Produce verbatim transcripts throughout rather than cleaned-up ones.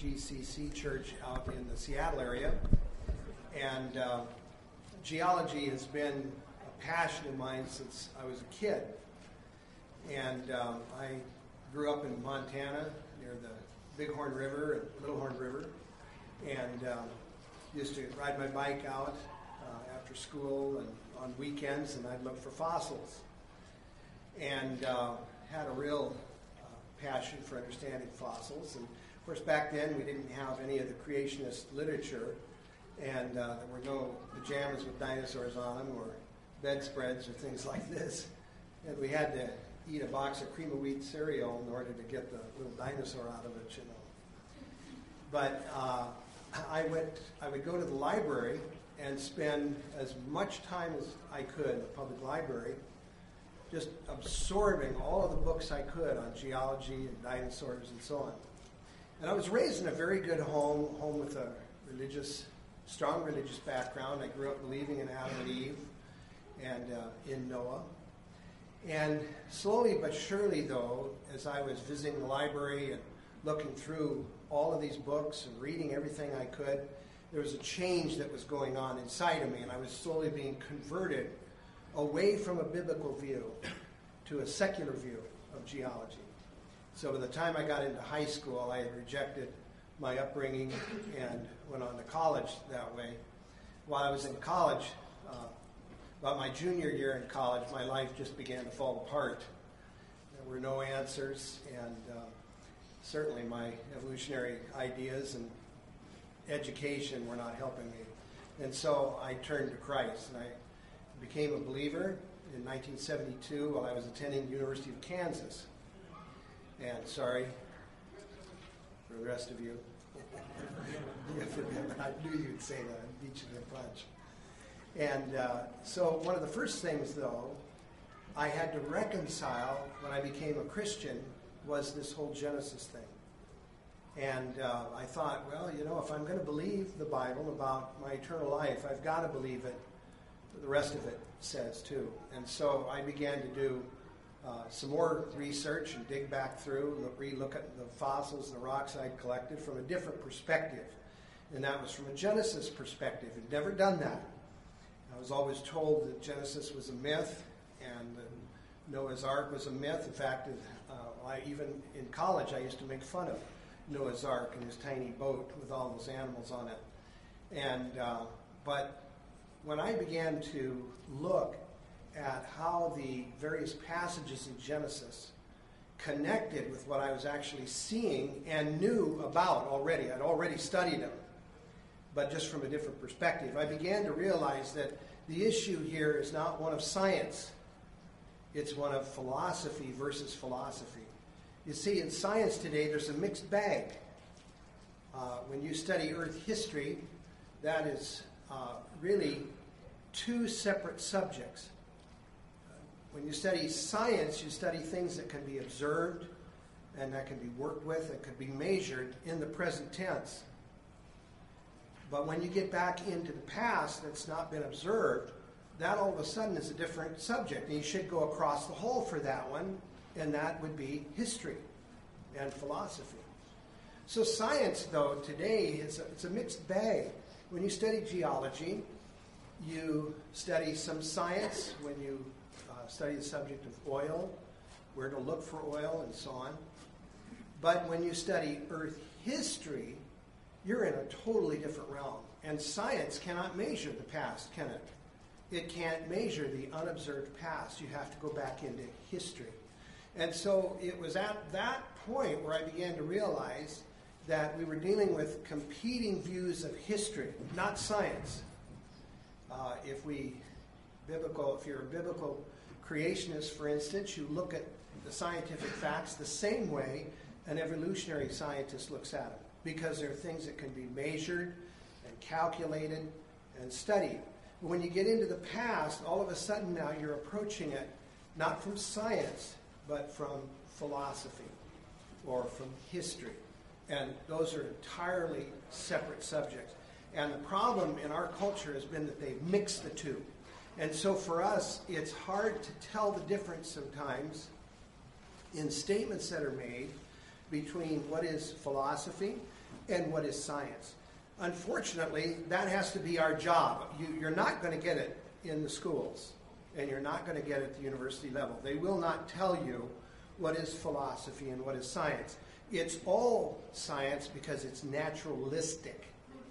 G C C Church out in the Seattle area. And uh, geology has been a passion of mine since I was a kid. And um, I grew up in Montana near the Bighorn River and Little Horn River, and um, used to ride my bike out uh, after school and on weekends, and I'd look for fossils. And uh, had a real uh, passion for understanding fossils. And of course, back then we didn't have any of the creationist literature, and uh, there were no pajamas with dinosaurs on them or bedspreads or things like this. And we had to eat a box of cream of wheat cereal in order to get the little dinosaur out of it, you know. But uh, I went. I would go to the library and spend as much time as I could in the public library, just absorbing all of the books I could on geology and dinosaurs and so on. And I was raised in a very good home, home with a religious, strong religious background. I grew up believing in Adam and Eve and uh, in Noah. And slowly but surely, though, as I was visiting the library and looking through all of these books and reading everything I could, there was a change that was going on inside of me, and I was slowly being converted away from a biblical view to a secular view of geology. So by the time I got into high school, I had rejected my upbringing and went on to college that way. While I was in college, uh, about my junior year in college, my life just began to fall apart. There were no answers, and uh, certainly my evolutionary ideas and education were not helping me. And so I turned to Christ, and I became a believer in nineteen seventy-two while I was attending the University of Kansas. And sorry for the rest of you. I knew you'd say that. I'd beat you to the punch. And uh, so one of the first things, though, I had to reconcile when I became a Christian was this whole Genesis thing. And uh, I thought, well, you know, if I'm going to believe the Bible about my eternal life, I've got to believe it. The rest of it says, too. And so I began to do uh, some more research and dig back through, look, re-look at the fossils and the rocks I'd collected from a different perspective. And that was from a Genesis perspective. I'd never done that. I was always told that Genesis was a myth and that Noah's Ark was a myth. In fact, uh, I, even in college, I used to make fun of Noah's Ark and his tiny boat with all those animals on it. And uh, but when I began to look at how the various passages in Genesis connected with what I was actually seeing and knew about already, I'd already studied them, but just from a different perspective, I began to realize that the issue here is not one of science. It's one of philosophy versus philosophy. You see, in science today, there's a mixed bag. Uh, when you study Earth history, that is uh, really two separate subjects. Uh, when you study science, you study things that can be observed and that can be worked with and can be measured in the present tense. But when you get back into the past that's not been observed, that all of a sudden is a different subject. And you should go across the hole for that one, and that would be history and philosophy. So science, though, today is a, it's a mixed bag. When you study geology, you study some science. When you uh, study the subject of oil, where to look for oil, and so on. But when you study Earth history, you're in a totally different realm. And science cannot measure the past, can it? It can't measure the unobserved past. You have to go back into history. And so it was at that point where I began to realize that we were dealing with competing views of history, not science. Uh, if we, biblical, if you're a biblical creationist, for instance, you look at the scientific facts the same way an evolutionary scientist looks at them, because there are things that can be measured and calculated and studied. But when you get into the past, all of a sudden now you're approaching it not from science, but from philosophy or from history. And those are entirely separate subjects. And the problem in our culture has been that they've mixed the two. And so for us, it's hard to tell the difference sometimes in statements that are made between what is philosophy and what is science. Unfortunately, that has to be our job. You, you're not going to get it in the schools, and you're not going to get it at the university level. They will not tell you what is philosophy and what is science. It's all science because it's naturalistic.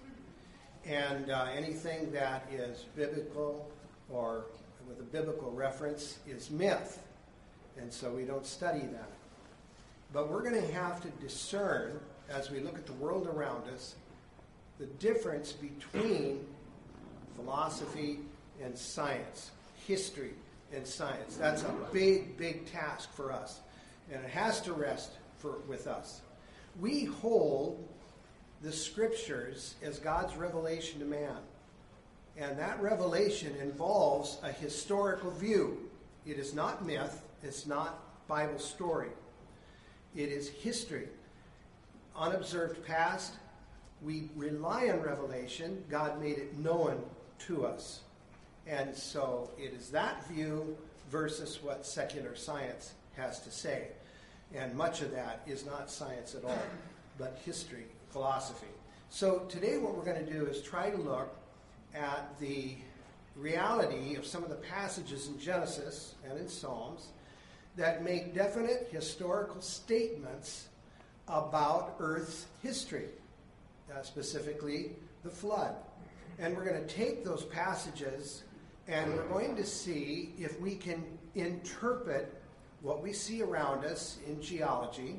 And uh, anything that is biblical or with a biblical reference is myth. And so we don't study that. But we're going to have to discern, as we look at the world around us, the difference between philosophy and science, history and science. That's a big, big task for us. And it has to rest for, with us. We hold the scriptures as God's revelation to man. And that revelation involves a historical view. It is not myth. It's not Bible story. It is history. Unobserved past. We rely on revelation. God made it known to us. And so it is that view versus what secular science has to say. And much of that is not science at all, but history, philosophy. So today what we're going to do is try to look at the reality of some of the passages in Genesis and in Psalms that make definite historical statements about Earth's history, uh, specifically the flood. And we're going to take those passages and we're going to see if we can interpret what we see around us in geology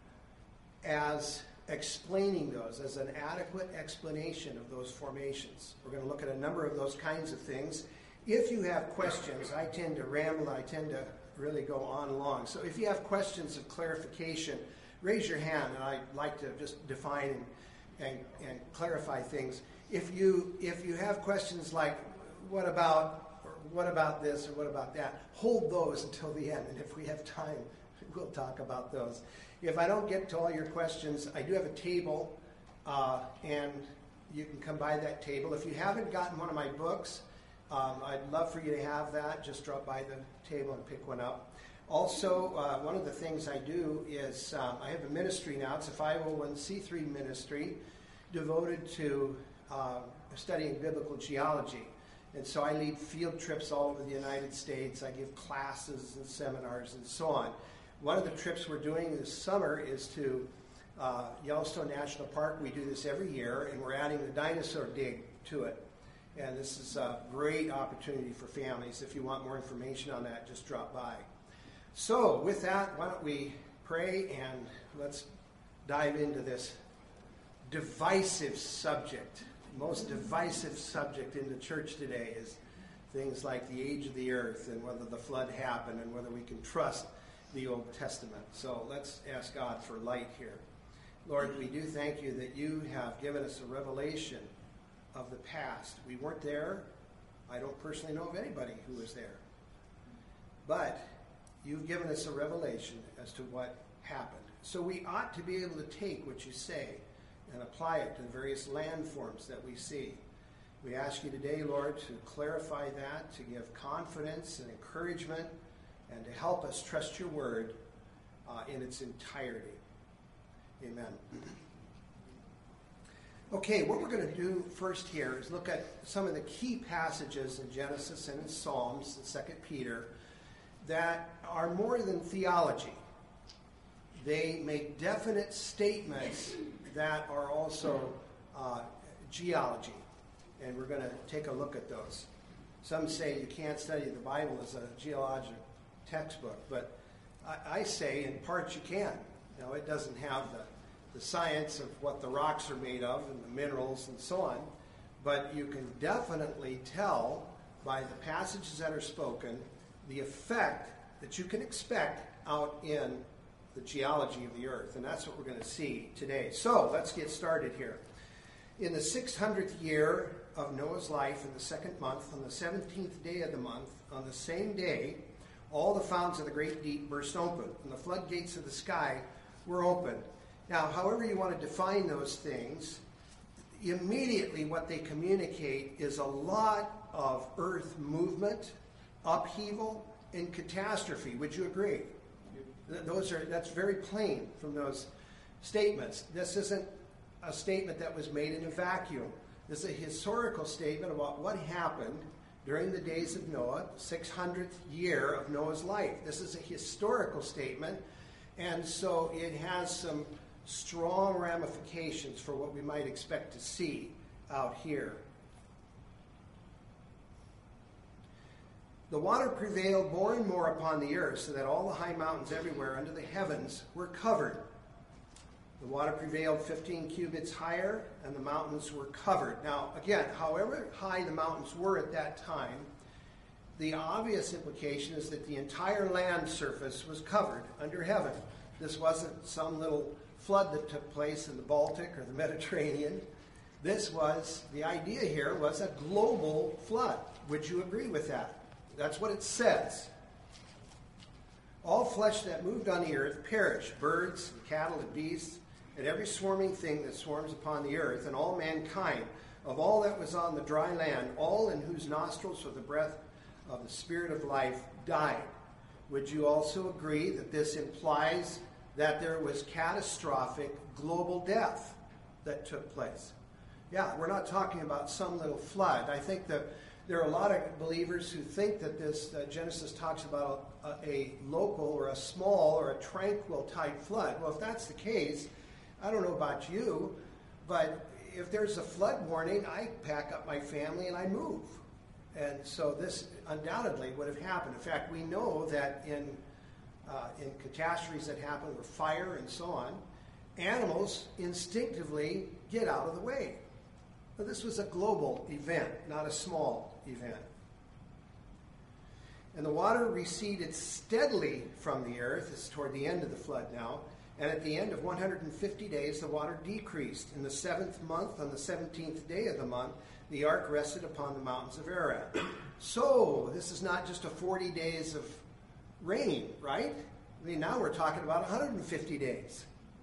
as explaining those, as an adequate explanation of those formations. We're going to look at a number of those kinds of things. If you have questions, I tend to ramble, I tend to really go on long. So if you have questions of clarification, raise your hand, and I'd like to just define and, and, and clarify things. If you if you have questions like, what about, or what about this, or what about that, hold those until the end, and if we have time, we'll talk about those. If I don't get to all your questions, I do have a table, uh, and you can come by that table. If you haven't gotten one of my books, um, I'd love for you to have that. Just drop by the table and pick one up. Also, uh, one of the things I do is um, I have a ministry now. It's a five oh one c three ministry devoted to uh, studying biblical geology. And so I lead field trips all over the United States. I give classes and seminars and so on. One of the trips we're doing this summer is to uh, Yellowstone National Park. We do this every year, and we're adding the dinosaur dig to it. And this is a great opportunity for families. If you want more information on that, just drop by. So with that, why don't we pray and let's dive into this divisive subject. The most divisive subject in the church today is things like the age of the earth and whether the flood happened and whether we can trust the Old Testament. So let's ask God for light here. Lord, we do thank you that you have given us a revelation of the past. We weren't there. I don't personally know of anybody who was there. But you've given us a revelation as to what happened. So we ought to be able to take what you say and apply it to the various landforms that we see. We ask you today, Lord, to clarify that, to give confidence and encouragement, and to help us trust your word uh, in its entirety. Amen. Okay, what we're going to do first here is look at some of the key passages in Genesis and in Psalms and Second Peter that are more than theology. They make definite statements that are also uh, geology, and we're going to take a look at those. Some say you can't study the Bible as a geologic textbook, but I, I say in parts you can. Now, it doesn't have the, the science of what the rocks are made of and the minerals and so on, but you can definitely tell by the passages that are spoken the effect that you can expect out in the geology of the earth, and that's what we're going to see today. So let's get started here. In the six hundredth year of Noah's life, in the second month, on the seventeenth day of the month, on the same day, all the fountains of the great deep burst open, and the floodgates of the sky were opened. Now, however you want to define those things, immediately what they communicate is a lot of earth movement, upheaval, and catastrophe. Would you agree? Those are that's very plain from those statements. This isn't a statement that was made in a vacuum. This is a historical statement about what happened during the days of Noah, the six hundredth year of Noah's life. This is a historical statement, and so it has some strong ramifications for what we might expect to see out here. The water prevailed more and more upon the earth, so that all the high mountains everywhere under the heavens were covered. The water prevailed fifteen cubits higher, and the mountains were covered. Now, again, however high the mountains were at that time, the obvious implication is that the entire land surface was covered under heaven. This wasn't some little flood that took place in the Baltic or the Mediterranean. This was, the idea here was a global flood. Would you agree with that? That's what it says. All flesh that moved on the earth perished, birds, and cattle, and beasts, and every swarming thing that swarms upon the earth, and all mankind, of all that was on the dry land, all in whose nostrils was the breath of the Spirit of life, died. Would you also agree that this implies that there was catastrophic global death that took place? Yeah, we're not talking about some little flood. I think that there are a lot of believers who think that this uh, Genesis talks about a, a local or a small or a tranquil type flood. Well, if that's the case, I don't know about you, but if there's a flood warning, I pack up my family and I move. And so this undoubtedly would have happened. In fact, we know that in uh, in catastrophes that happen with fire and so on, animals instinctively get out of the way. But this was a global event, not a small event. And the water receded steadily from the earth. It's toward the end of the flood now. And at the end of one hundred fifty days, the water decreased. In the seventh month, on the seventeenth day of the month, the ark rested upon the mountains of Ararat. So, this is not just a forty days of rain, right? I mean, now we're talking about one hundred fifty days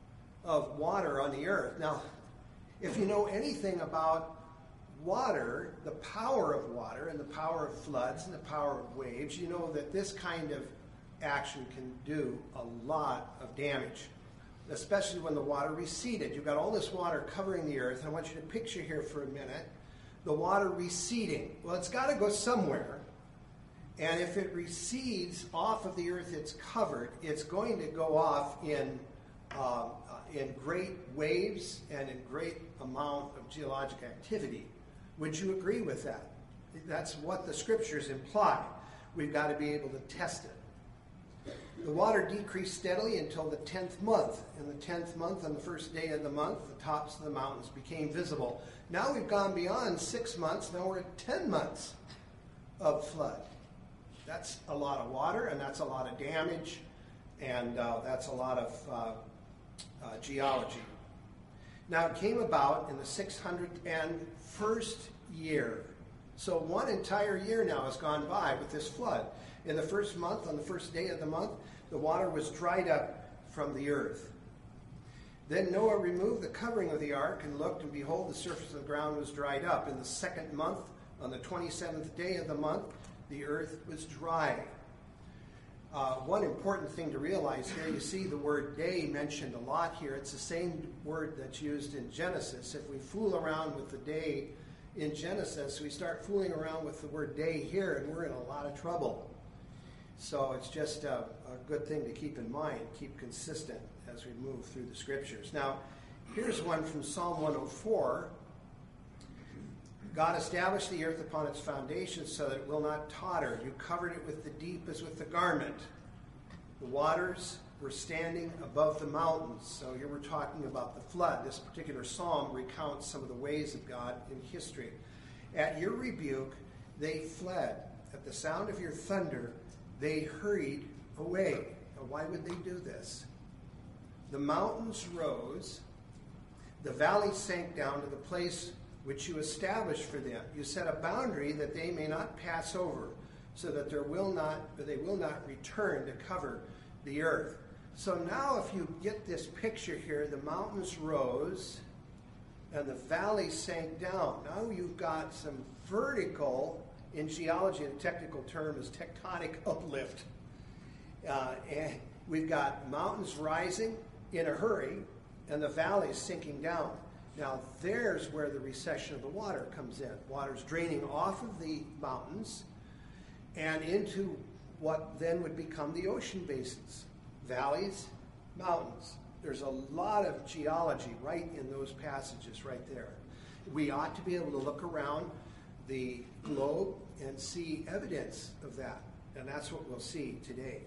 of water on the earth. Now, if you know anything about water, the power of water and the power of floods and the power of waves, you know that this kind of action can do a lot of damage, especially when the water receded. You've got all this water covering the earth. I want you to picture here for a minute the water receding. Well, it's got to go somewhere. And if it recedes off of the earth it's covered, it's going to go off in uh, in great waves and in great amount of geologic activity. Would you agree with that? That's what the scriptures imply. We've got to be able to test it. The water decreased steadily until the tenth month. In the tenth month, on the first day of the month, the tops of the mountains became visible. Now we've gone beyond six months. Now we're at ten months of flood. That's a lot of water, and that's a lot of damage, and uh, that's a lot of uh, uh, geology. Now, it came about in the six hundred first year. So one entire year now has gone by with this flood. In the first month, on the first day of the month, the water was dried up from the earth. Then Noah removed the covering of the ark and looked, and behold, the surface of the ground was dried up. In the second month, on the twenty-seventh day of the month, the earth was dry. Uh, one important thing to realize here, you see the word day mentioned a lot here. It's the same word that's used in Genesis. If we fool around with the day in Genesis, we start fooling around with the word day here, and we're in a lot of trouble. So it's just a, a good thing to keep in mind, keep consistent as we move through the scriptures. Now, here's one from Psalm one oh four. God established the earth upon its foundations so that it will not totter. You covered it with the deep as with the garment. The waters were standing above the mountains. So here we're talking about the flood. This particular psalm recounts some of the ways of God in history. At your rebuke, they fled. At the sound of your thunder, they hurried away. Now, why would they do this? The mountains rose. The valleys sank down to the place which you established for them. You set a boundary that they may not pass over, so that there will not, they will not return to cover the earth. So now if you get this picture here, the mountains rose and the valleys sank down. Now you've got some vertical, in geology, a technical term is tectonic uplift. Uh, and we've got mountains rising in a hurry and the valleys sinking down. Now, there's where the recession of the water comes in. Water's draining off of the mountains and into what then would become the ocean basins, valleys, mountains. There's a lot of geology right in those passages right there. We ought to be able to look around the globe and see evidence of that, and that's what we'll see today.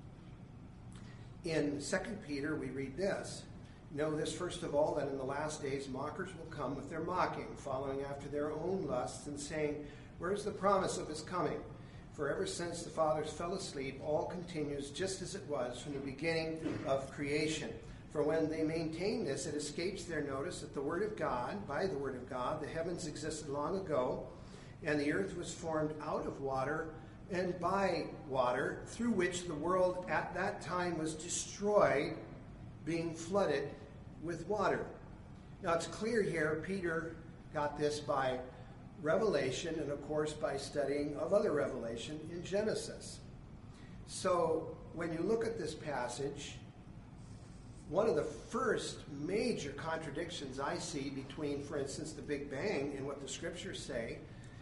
In Second Peter, we read this. Know this, first of all, that in the last days mockers will come with their mocking, following after their own lusts, and saying, where's the promise of his coming? For ever since the fathers fell asleep, all continues just as it was from the beginning of creation. For when they maintain this, it escapes their notice that the Word of God, by the Word of God, the heavens existed long ago, and the earth was formed out of water and by water, through which the world at that time was destroyed, being flooded with water. Now it's clear here, Peter got this by revelation and, of course, by studying of other revelation in Genesis. So when you look at this passage, one of the first major contradictions I see between, for instance, the Big Bang and what the scriptures say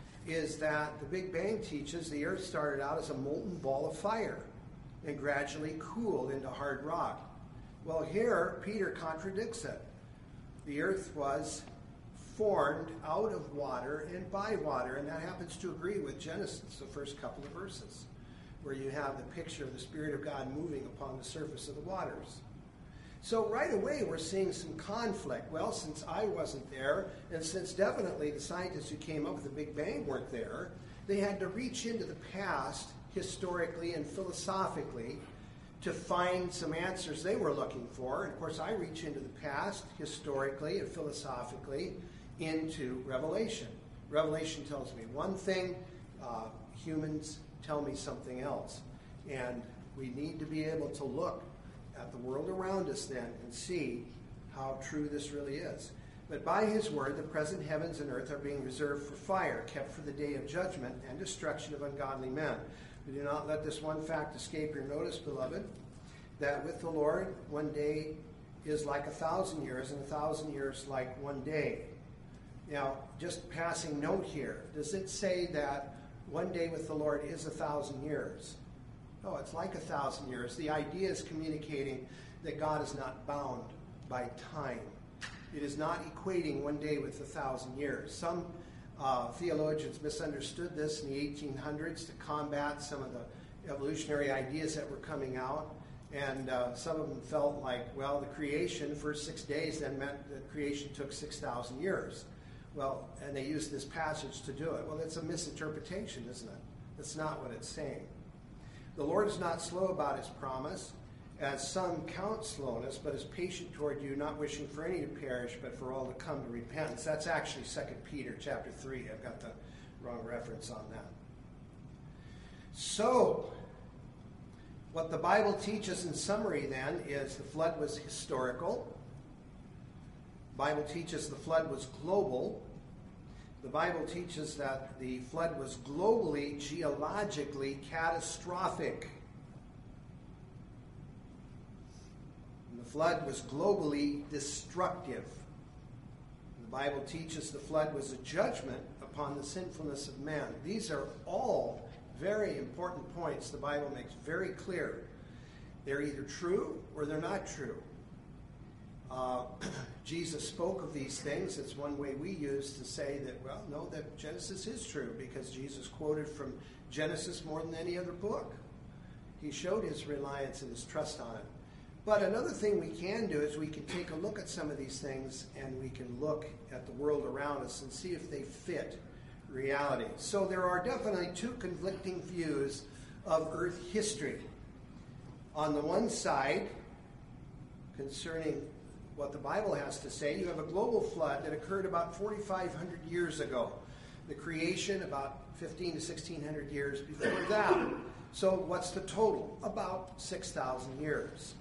is that the Big Bang teaches the earth started out as a molten ball of fire and gradually cooled into hard rock. Well, here, Peter contradicts it. The earth was formed out of water and by water, and that happens to agree with Genesis, the first couple of verses, where you have the picture of the Spirit of God moving upon the surface of the waters. So right away, we're seeing some conflict. Well, since I wasn't there, and since definitely the scientists who came up with the Big Bang weren't there, they had to reach into the past, historically and philosophically, to find some answers they were looking for. And of course, I reach into the past, historically and philosophically, into Revelation. Revelation tells me one thing, uh, humans tell me something else. And we need to be able to look at the world around us then and see how true this really is. But by his word, the present heavens and earth are being reserved for fire, kept for the day of judgment and destruction of ungodly men. We do not let this one fact escape your notice, beloved, that with the Lord one day is like a thousand years, and a thousand years like one day. Now, just passing note here, does it say that one day with the Lord is a thousand years? No, it's like a thousand years. The idea is communicating that God is not bound by time. It is not equating one day with a thousand years. Some uh, theologians misunderstood this in the eighteen hundreds to combat some of the evolutionary ideas that were coming out. And uh, some of them felt like, well, the creation, first six days, then meant that creation took six thousand years. Well, and they used this passage to do it. Well, that's a misinterpretation, isn't it? That's not what it's saying. The Lord is not slow about his promise, as some count slowness, but is patient toward you, not wishing for any to perish, but for all to come to repentance. That's actually Second Peter chapter three. I've got the wrong reference on that. So, what the Bible teaches in summary then is the flood was historical. The Bible teaches the flood was global. The Bible teaches that the flood was globally, geologically catastrophic. And the flood was globally destructive. The Bible teaches the flood was a judgment upon the sinfulness of man. These are all very important points the Bible makes very clear. They're either true or they're not true. Uh, Jesus spoke of these things. It's one way we use to say that, well, no, that Genesis is true, because Jesus quoted from Genesis more than any other book. He showed his reliance and his trust on it. But another thing we can do is we can take a look at some of these things, and we can look at the world around us and see if they fit reality. So there are definitely two conflicting views of Earth history. On the one side, concerning what the Bible has to say, you have a global flood that occurred about forty-five hundred years ago. The creation about fifteen to sixteen hundred years before that. So what's the total? About six thousand years.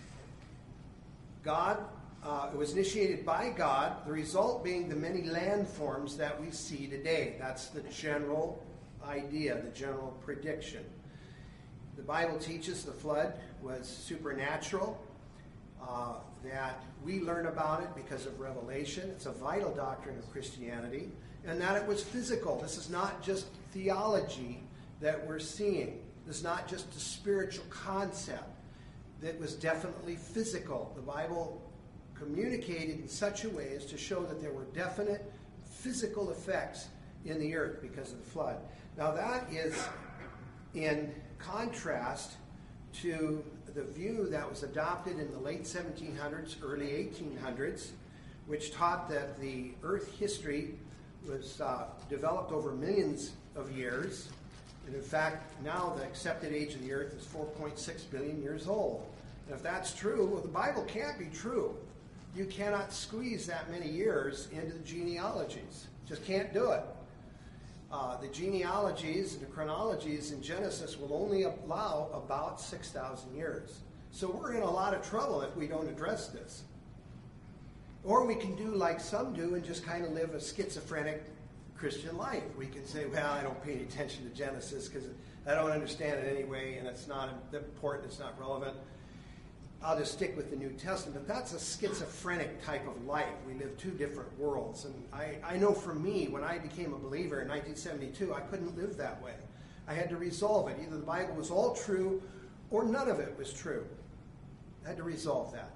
God, uh, it was initiated by God, the result being the many landforms that we see today. That's the general idea, the general prediction. The Bible teaches the flood was supernatural. uh, that we learn about it because of revelation. It's a vital doctrine of Christianity. And that it was physical. This is not just theology that we're seeing. This is not just a spiritual concept. That was definitely physical. The Bible communicated in such a way as to show that there were definite physical effects in the earth because of the flood. Now that is in contrast to the view that was adopted in the late seventeen hundreds, early eighteen hundreds, which taught that the earth history was uh, developed over millions of years. And in fact, now the accepted age of the earth is four point six billion years old. And if that's true, well, the Bible can't be true. You cannot squeeze that many years into the genealogies. Just can't do it. Uh, the genealogies and the chronologies in Genesis will only allow about six thousand years. So we're in a lot of trouble if we don't address this. Or we can do like some do and just kind of live a schizophrenic Christian life. We can say, well, I don't pay any attention to Genesis because I don't understand it anyway, and it's not important, it's not relevant. I'll just stick with the New Testament. But that's a schizophrenic type of life. We live two different worlds. And I, I know for me, when I became a believer in nineteen seventy-two, I couldn't live that way. I had to resolve it. Either the Bible was all true or none of it was true. I had to resolve that.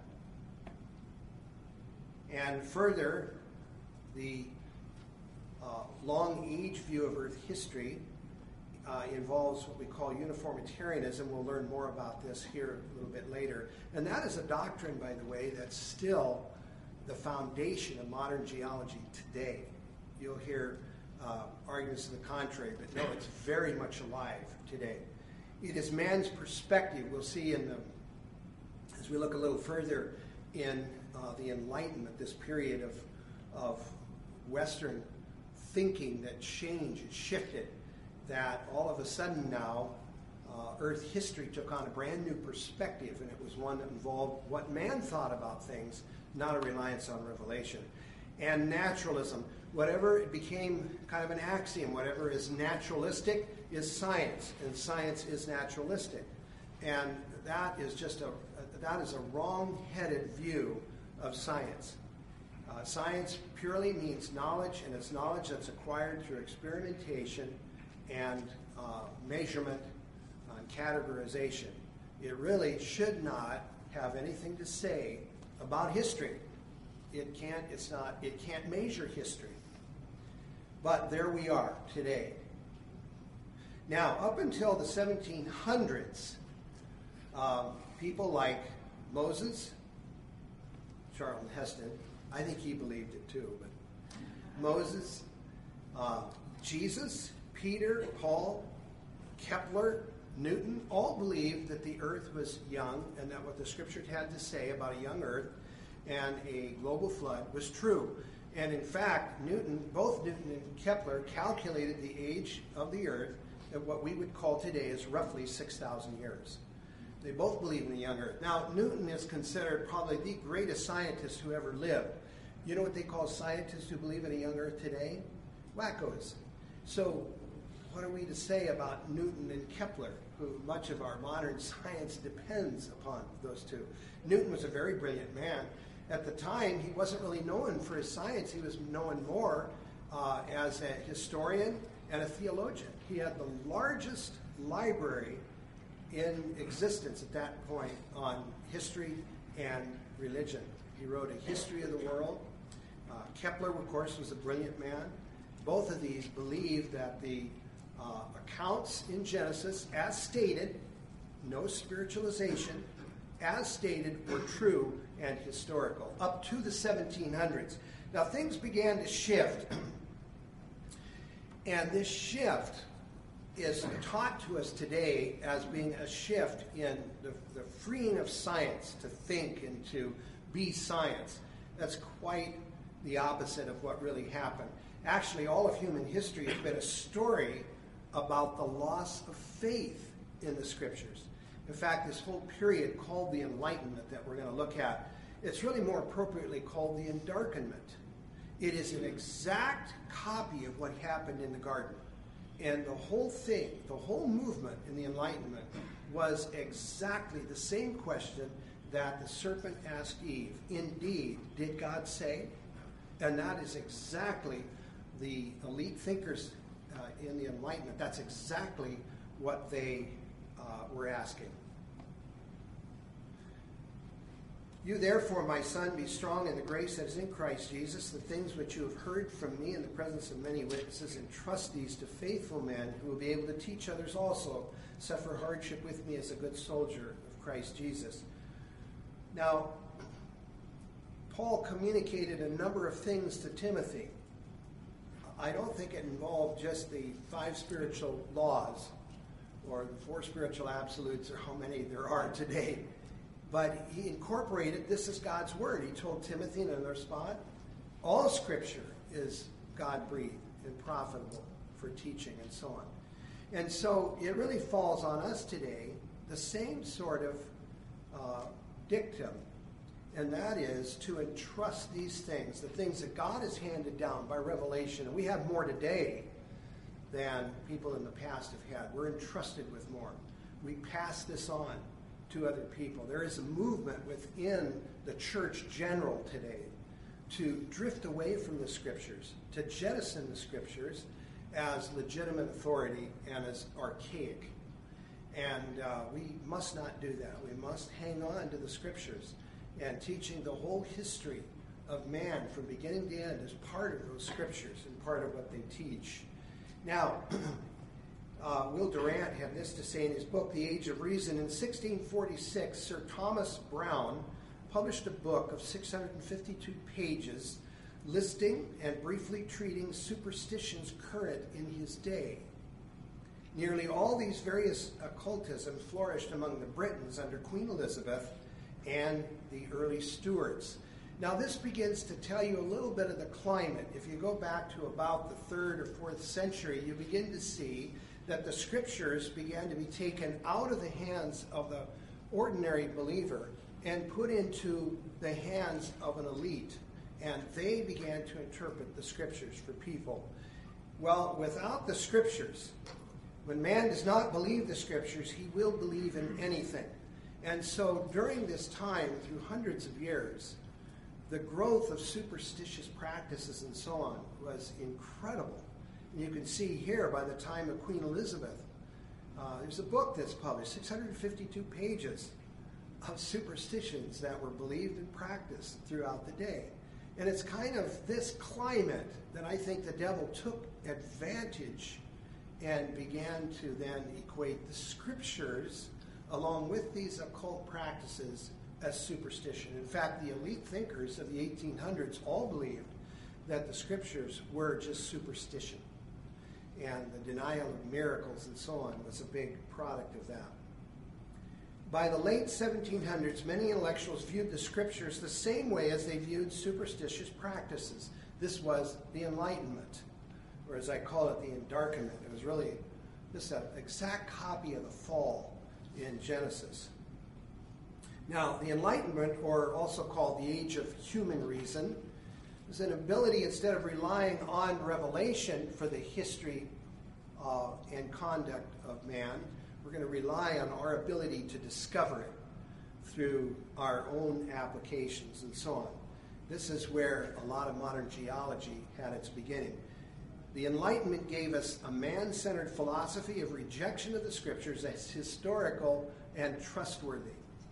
And further, the uh, long age view of Earth history uh, involves what we call uniformitarianism. We'll learn more about this here a little bit later. And that is a doctrine, by the way, that's still the foundation of modern geology today. You'll hear uh, arguments to the contrary, but no, it's very much alive today. It is man's perspective. We'll see in the, as we look a little further in uh, the Enlightenment, this period of, of Western thinking that changed and shifted, that all of a sudden now uh, Earth history took on a brand new perspective, and it was one that involved what man thought about things, not a reliance on revelation. And naturalism, whatever, it became kind of an axiom, whatever is naturalistic is science, and science is naturalistic. And that is just a, that is a wrong-headed view of science. Uh, science purely means knowledge, and it's knowledge that's acquired through experimentation and uh, measurement and categorization. It really should not have anything to say about history. It can't, it's not, it can't measure history. But there we are today. Now, up until the seventeen hundreds, um, people like Moses, Charlton Heston, I think he believed it too, but Moses, uh, Jesus, Peter, Paul, Kepler, Newton, all believed that the earth was young and that what the scripture had to say about a young earth and a global flood was true. And in fact, Newton, both Newton and Kepler calculated the age of the earth at what we would call today as roughly six thousand years. They both believed in a young earth. Now, Newton is considered probably the greatest scientist who ever lived. You know what they call scientists who believe in a young earth today? Wackos. So what are we to say about Newton and Kepler, who much of our modern science depends upon those two? Newton was a very brilliant man. At the time, he wasn't really known for his science. He was known more uh, as a historian and a theologian. He had the largest library in existence at that point on history and religion. He wrote a history of the world. Uh, Kepler, of course, was a brilliant man. Both of these believed that the uh, accounts in Genesis, as stated, no spiritualization, as stated, were true and historical, up to the seventeen hundreds. Now, things began to shift, and this shift is taught to us today as being a shift in the, the freeing of science to think and to be science. That's quite the opposite of what really happened. Actually, all of human history has been a story about the loss of faith in the scriptures. In fact, this whole period called the Enlightenment that we're going to look at, it's really more appropriately called the Endarkenment. It is an exact copy of what happened in the garden. And the whole thing, the whole movement in the Enlightenment was exactly the same question that the serpent asked Eve, indeed, did God say? And that is exactly the elite thinkers uh, in the Enlightenment. That's exactly what they uh, were asking. You therefore, my son, be strong in the grace that is in Christ Jesus. The things which you have heard from me in the presence of many witnesses, entrust these to faithful men who will be able to teach others also. Suffer hardship with me as a good soldier of Christ Jesus. Now, Paul communicated a number of things to Timothy. I don't think it involved just the five spiritual laws or the four spiritual absolutes or how many there are today. But he incorporated, this is God's word. He told Timothy in another spot, all Scripture is God-breathed and profitable for teaching and so on. And so it really falls on us today the same sort of uh, dictum, and that is to entrust these things, the things that God has handed down by revelation. And we have more today than people in the past have had. We're entrusted with more. We pass this on to other people. There is a movement within the church general today to drift away from the Scriptures, to jettison the Scriptures as legitimate authority and as archaic. And uh, we must not do that. We must hang on to the Scriptures, and teaching the whole history of man from beginning to end is part of those Scriptures and part of what they teach. Now, Uh, Will Durant had this to say in his book, The Age of Reason. In sixteen forty-six, Sir Thomas Browne published a book of six hundred fifty-two pages listing and briefly treating superstitions current in his day. Nearly all these various occultisms flourished among the Britons under Queen Elizabeth and the early Stuarts. Now this begins to tell you a little bit of the climate. If you go back to about the third or fourth century, you begin to see that the Scriptures began to be taken out of the hands of the ordinary believer and put into the hands of an elite. And they began to interpret the Scriptures for people. Well, without the Scriptures, when man does not believe the Scriptures, he will believe in anything. And so during this time, through hundreds of years, the growth of superstitious practices and so on was incredible. You can see here by the time of Queen Elizabeth, uh, there's a book that's published, six hundred fifty-two pages of superstitions that were believed and practiced throughout the day. And it's kind of this climate that I think the devil took advantage and began to then equate the Scriptures along with these occult practices as superstition. In fact, the elite thinkers of the eighteen hundreds all believed that the Scriptures were just superstition. And the denial of miracles and so on was a big product of that. By the late seventeen hundreds, many intellectuals viewed the Scriptures the same way as they viewed superstitious practices. This was the Enlightenment, or as I call it, the Endarkenment. It was really just an exact copy of the fall in Genesis. Now, the Enlightenment, or also called the Age of Human Reason, is an ability, instead of relying on revelation for the history uh, and conduct of man, we're going to rely on our ability to discover it through our own applications and so on. This is where a lot of modern geology had its beginning. The Enlightenment gave us a man-centered philosophy of rejection of the Scriptures as historical and trustworthy.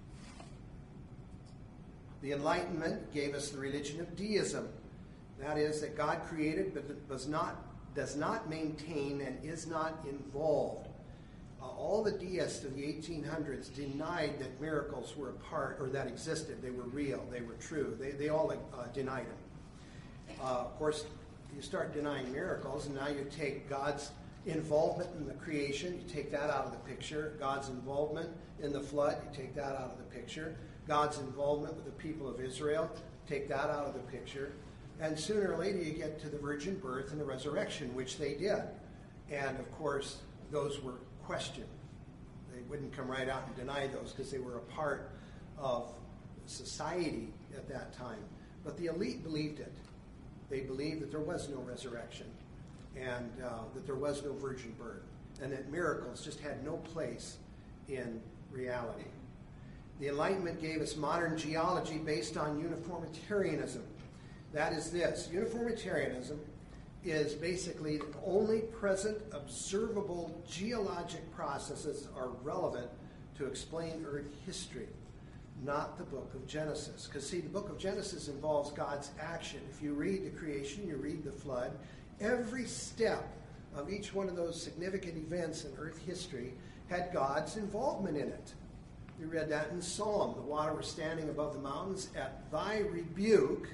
The Enlightenment gave us the religion of deism. That is, that God created but does not, does not maintain and is not involved. Uh, all the deists of the eighteen hundreds denied that miracles were a part, or that existed. They were real. They were true. They, they all uh, denied them. Uh, of course, you start denying miracles, and now you take God's involvement in the creation, you take that out of the picture. God's involvement in the flood, you take that out of the picture. God's involvement with the people of Israel, take that out of the picture. And sooner or later you get to the virgin birth and the resurrection, which they did. And of course, those were questioned. They wouldn't come right out and deny those because they were a part of society at that time. But the elite believed it. They believed that there was no resurrection and uh, that there was no virgin birth and that miracles just had no place in reality. The Enlightenment gave us modern geology based on uniformitarianism. That is this. Uniformitarianism is basically the only present observable geologic processes are relevant to explain Earth history, not the book of Genesis. Because, see, the book of Genesis involves God's action. If you read the creation, you read the flood, every step of each one of those significant events in Earth history had God's involvement in it. We read that in Psalm. The water was standing above the mountains. At thy rebuke,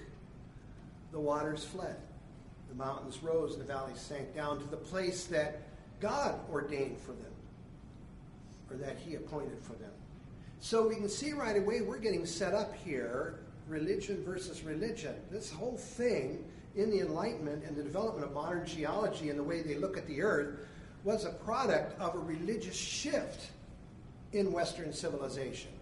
the waters fled. The mountains rose and the valleys sank down to the place that God ordained for them, or that he appointed for them. So we can see right away we're getting set up here, religion versus religion. This whole thing in the Enlightenment and the development of modern geology and the way they look at the earth was a product of a religious shift in Western civilization.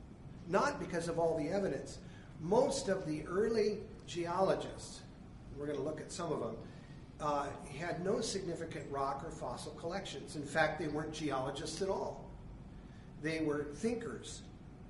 Not because of all the evidence. Most of the early geologists, we're going to look at some of them, uh, had no significant rock or fossil collections. In fact, they weren't geologists at all. They were thinkers,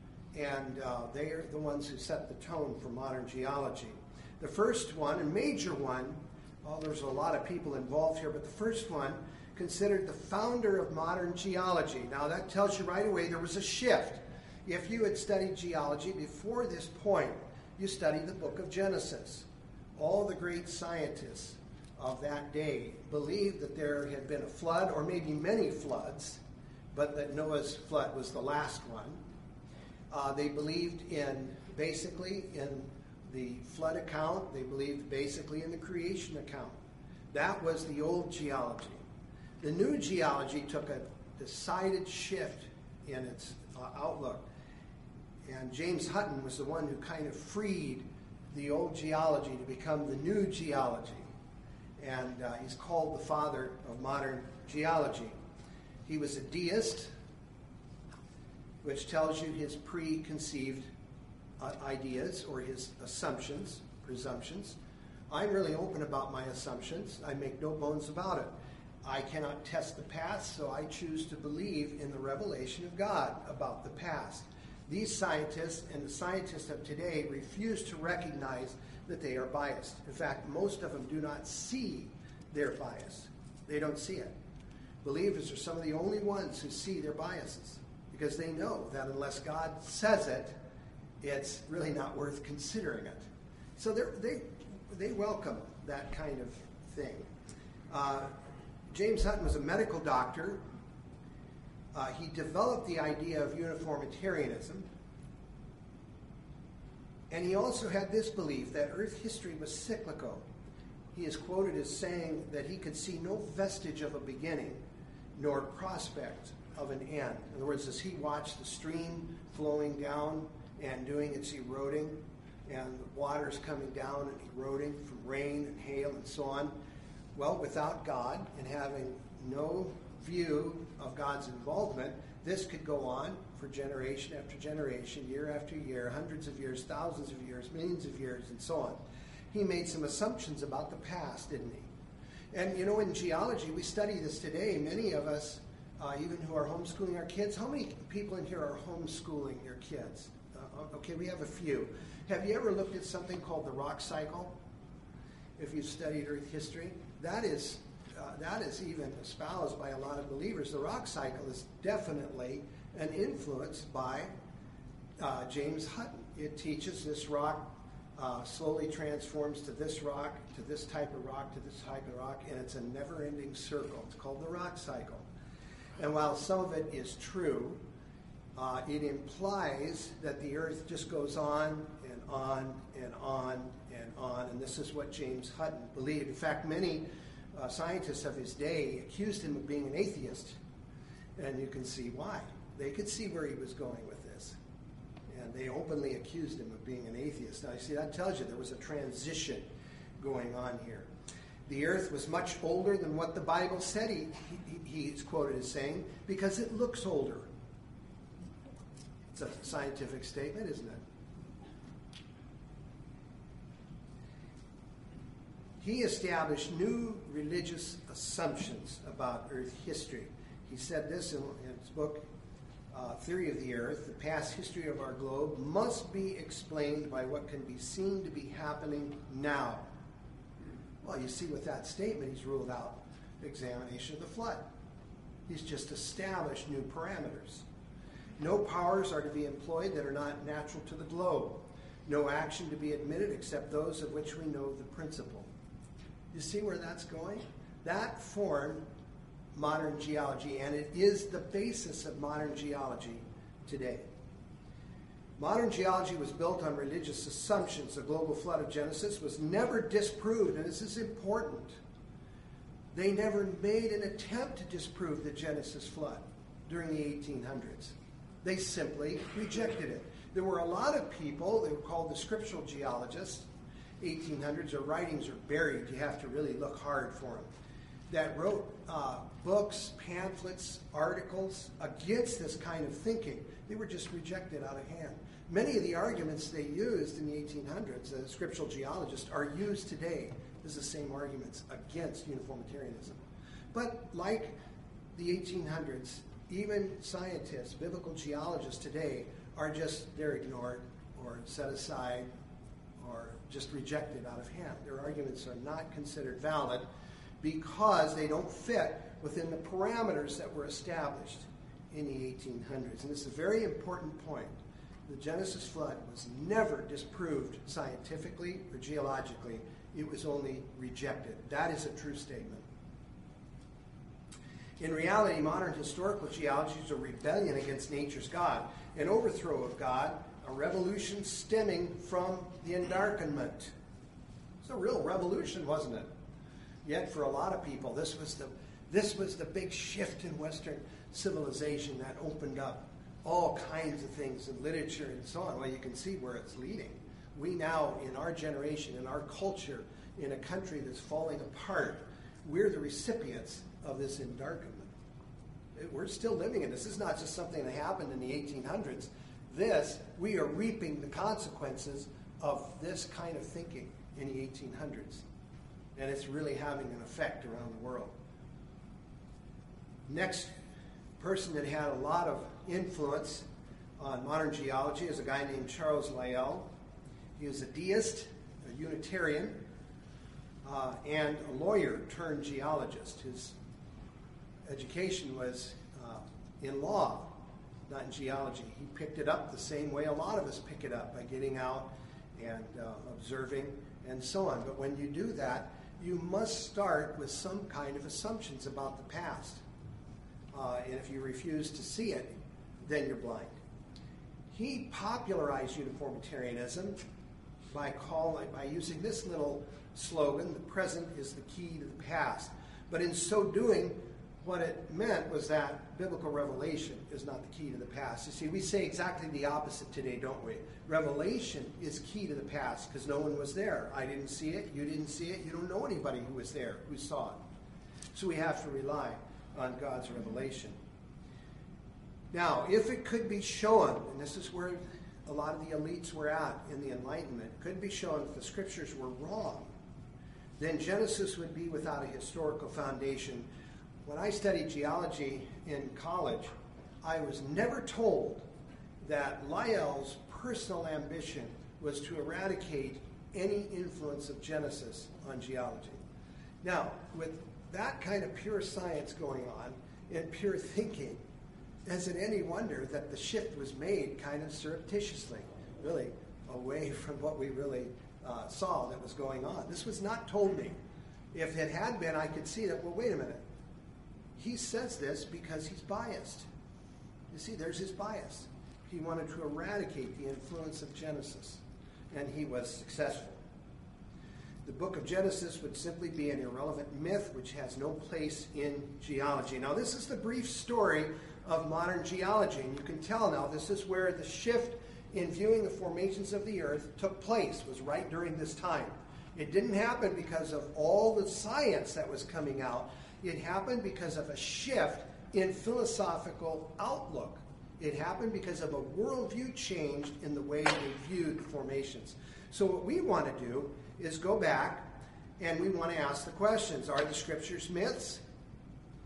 and uh, they are the ones who set the tone for modern geology. The first one, a major one, well, there's a lot of people involved here, but the first one, considered the founder of modern geology. Now that tells you right away there was a shift. If you had studied geology before this point, you studied the book of Genesis. All the great scientists of that day believed that there had been a flood, or maybe many floods, but that Noah's flood was the last one. Uh, they believed in, basically, in the flood account. They believed basically in the creation account. That was the old geology. The new geology took a decided shift in its uh, outlook. And James Hutton was the one who kind of freed the old geology to become the new geology. And uh, he's called the father of modern geology. He was a deist, which tells you his preconceived uh, ideas or his assumptions, presumptions. I'm really open about my assumptions. I make no bones about it. I cannot test the past, so I choose to believe in the revelation of God about the past. These scientists and the scientists of today refuse to recognize that they are biased. In fact, most of them do not see their bias. They don't see it. Believers are some of the only ones who see their biases, because they know that unless God says it, it's really not worth considering it. So they they welcome that kind of thing. Uh, James Hutton was a medical doctor. Uh, he developed the idea of uniformitarianism. And he also had this belief that Earth history was cyclical. He is quoted as saying that he could see no vestige of a beginning, nor prospect of an end. In other words, as he watched the stream flowing down and doing its eroding, and the waters coming down and eroding from rain and hail and so on, well, without God and having no view of God's involvement, this could go on for generation after generation, year after year, hundreds of years, thousands of years, millions of years, and so on. He made some assumptions about the past, didn't he? And, you know, in geology, we study this today. Many of us, uh, even who are homeschooling our kids, how many people in here are homeschooling your kids? Uh, okay, we have a few. Have you ever looked at something called the rock cycle? If you've studied Earth history, that is uh, that is even espoused by a lot of believers. The rock cycle is definitely an influence by uh, James Hutton. It teaches this rock uh, slowly transforms to this rock, to this type of rock, to this type of rock, and it's a never-ending circle. It's called the rock cycle. And while some of it is true, uh, it implies that the earth just goes on and on and on and on, and this is what James Hutton believed. In fact, many uh, scientists of his day accused him of being an atheist, and you can see why. They could see where he was going with this, and they openly accused him of being an atheist. Now, you see, that tells you there was a transition going on here. The earth was much older than what the Bible said, he, he, he's quoted as saying, because it looks older. It's a scientific statement, isn't it? He established new religious assumptions about Earth history. He said this in, in his book, uh, theory of the earth, the past history of our globe, must be explained by what can be seen to be happening now. Well, you see with that statement, he's ruled out the examination of the flood. He's just established new parameters. No powers are to be employed that are not natural to the globe. No action to be admitted except those of which we know the principle. You see where that's going? That formed modern geology, and it is the basis of modern geology today. Modern geology was built on religious assumptions. The global flood of Genesis was never disproved, and this is important. They never made an attempt to disprove the Genesis flood during the eighteen hundreds. They simply rejected it. There were a lot of people, they were called the scriptural geologists, eighteen hundreds, their writings are buried, you have to really look hard for them, that wrote uh, books, pamphlets, articles against this kind of thinking. They were just rejected out of hand. Many of the arguments they used in the eighteen hundreds, the scriptural geologists, are used today as the same arguments against uniformitarianism. But like the eighteen hundreds, even scientists, biblical geologists today, are just, they're ignored or set aside or just rejected out of hand. Their arguments are not considered valid because they don't fit within the parameters that were established in the eighteen hundreds. And this is a very important point. The Genesis flood was never disproved scientifically or geologically. It was only rejected. That is a true statement. In reality, modern historical geology is a rebellion against nature's God, an overthrow of God, a revolution stemming from the Endarkenment. It's a real revolution, wasn't it? Yet for a lot of people, this was the this was the big shift in Western civilization that opened up all kinds of things in literature and so on. Well, you can see where it's leading. We now, in our generation, in our culture, in a country that's falling apart, we're the recipients of this Endarkenment. We're still living in this. This is not just something that happened in the eighteen hundreds. This, we are reaping the consequences of this kind of thinking in the eighteen hundreds. And it's really having an effect around the world. Next person that had a lot of influence on modern geology is a guy named Charles Lyell. He was a deist, a Unitarian, uh, and a lawyer turned geologist. His education was uh, in law, not in geology. He picked it up the same way a lot of us pick it up, by getting out and uh, observing and so on. But when you do that, you must start with some kind of assumptions about the past. Uh, and if you refuse to see it, then you're blind. He popularized uniformitarianism by, call, by using this little slogan, the present is the key to the past. But in so doing, what it meant was that biblical revelation is not the key to the past. You see, we say exactly the opposite today, don't we? Revelation is key to the past because no one was there. I didn't see it, you didn't see it, you don't know anybody who was there, who saw it. So we have to rely on God's revelation. Now, if it could be shown, and this is where a lot of the elites were at in the Enlightenment, could be shown that the scriptures were wrong, then Genesis would be without a historical foundation. When I studied geology in college, I was never told that Lyell's personal ambition was to eradicate any influence of Genesis on geology. Now, with that kind of pure science going on and pure thinking, is it any wonder that the shift was made kind of surreptitiously, really away from what we really uh, saw that was going on? This was not told me. If it had been, I could see that, well, wait a minute. He says this because he's biased. You see, there's his bias. He wanted to eradicate the influence of Genesis, and he was successful. The book of Genesis would simply be an irrelevant myth which has no place in geology. Now, this is the brief story of modern geology, and you can tell now this is where the shift in viewing the formations of the earth took place, was right during this time. It didn't happen because of all the science that was coming out. It happened because of a shift in philosophical outlook. It happened because of a worldview change in the way they viewed formations. So what we want to do is go back and we want to ask the questions. Are the scriptures myths?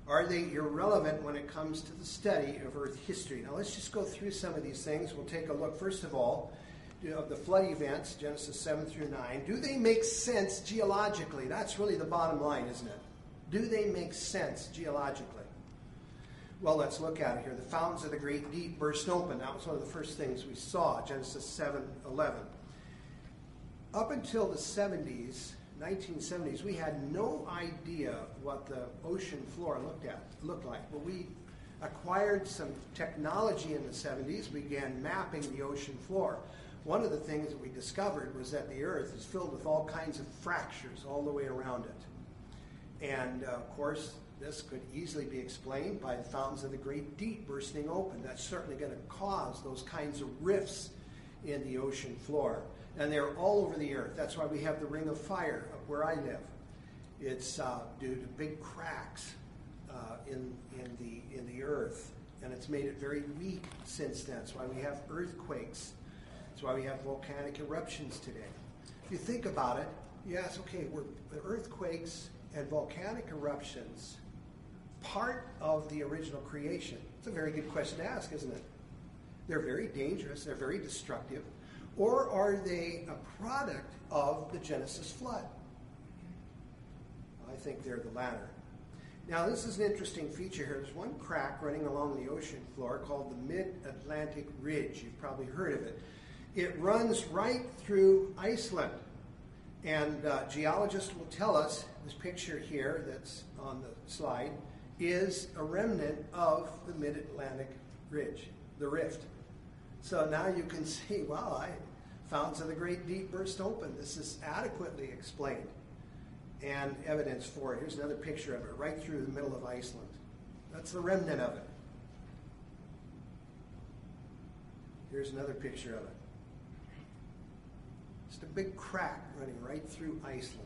Are they irrelevant when it comes to the study of Earth history? Now let's just go through some of these things. We'll take a look, first of all, of the flood events, Genesis seven through nine. Do they make sense geologically? That's really the bottom line, isn't it? Do they make sense geologically? Well, let's look at it here. The fountains of the great deep burst open. That was one of the first things we saw, Genesis seven eleven. Up until the seventies, nineteen seventies, we had no idea what the ocean floor looked at looked like. But we acquired some technology in the seventies, began mapping the ocean floor. One of the things that we discovered was that the earth is filled with all kinds of fractures all the way around it. And uh, of course, this could easily be explained by the fountains of the great deep bursting open. That's certainly going to cause those kinds of rifts in the ocean floor. And they're all over the earth. That's why we have the ring of fire up where I live. It's uh, due to big cracks uh, in, in, the, in the earth. And it's made it very weak since then. That's why we have earthquakes. That's why we have volcanic eruptions today. If you think about it, yes, okay, we're, the earthquakes and volcanic eruptions part of the original creation? It's a very good question to ask, isn't it? They're very dangerous. They're very destructive. Or are they a product of the Genesis flood? I think they're the latter. Now, this is an interesting feature here. There's one crack running along the ocean floor called the Mid-Atlantic Ridge. You've probably heard of it. It runs right through Iceland. And uh, geologists will tell us, this picture here that's on the slide, is a remnant of the Mid-Atlantic Ridge, the rift. So now you can see, wow, I, fountains of the great deep burst open. This is adequately explained and evidence for it. Here's another picture of it right through the middle of Iceland. That's the remnant of it. Here's another picture of it. Just a big crack running right through Iceland.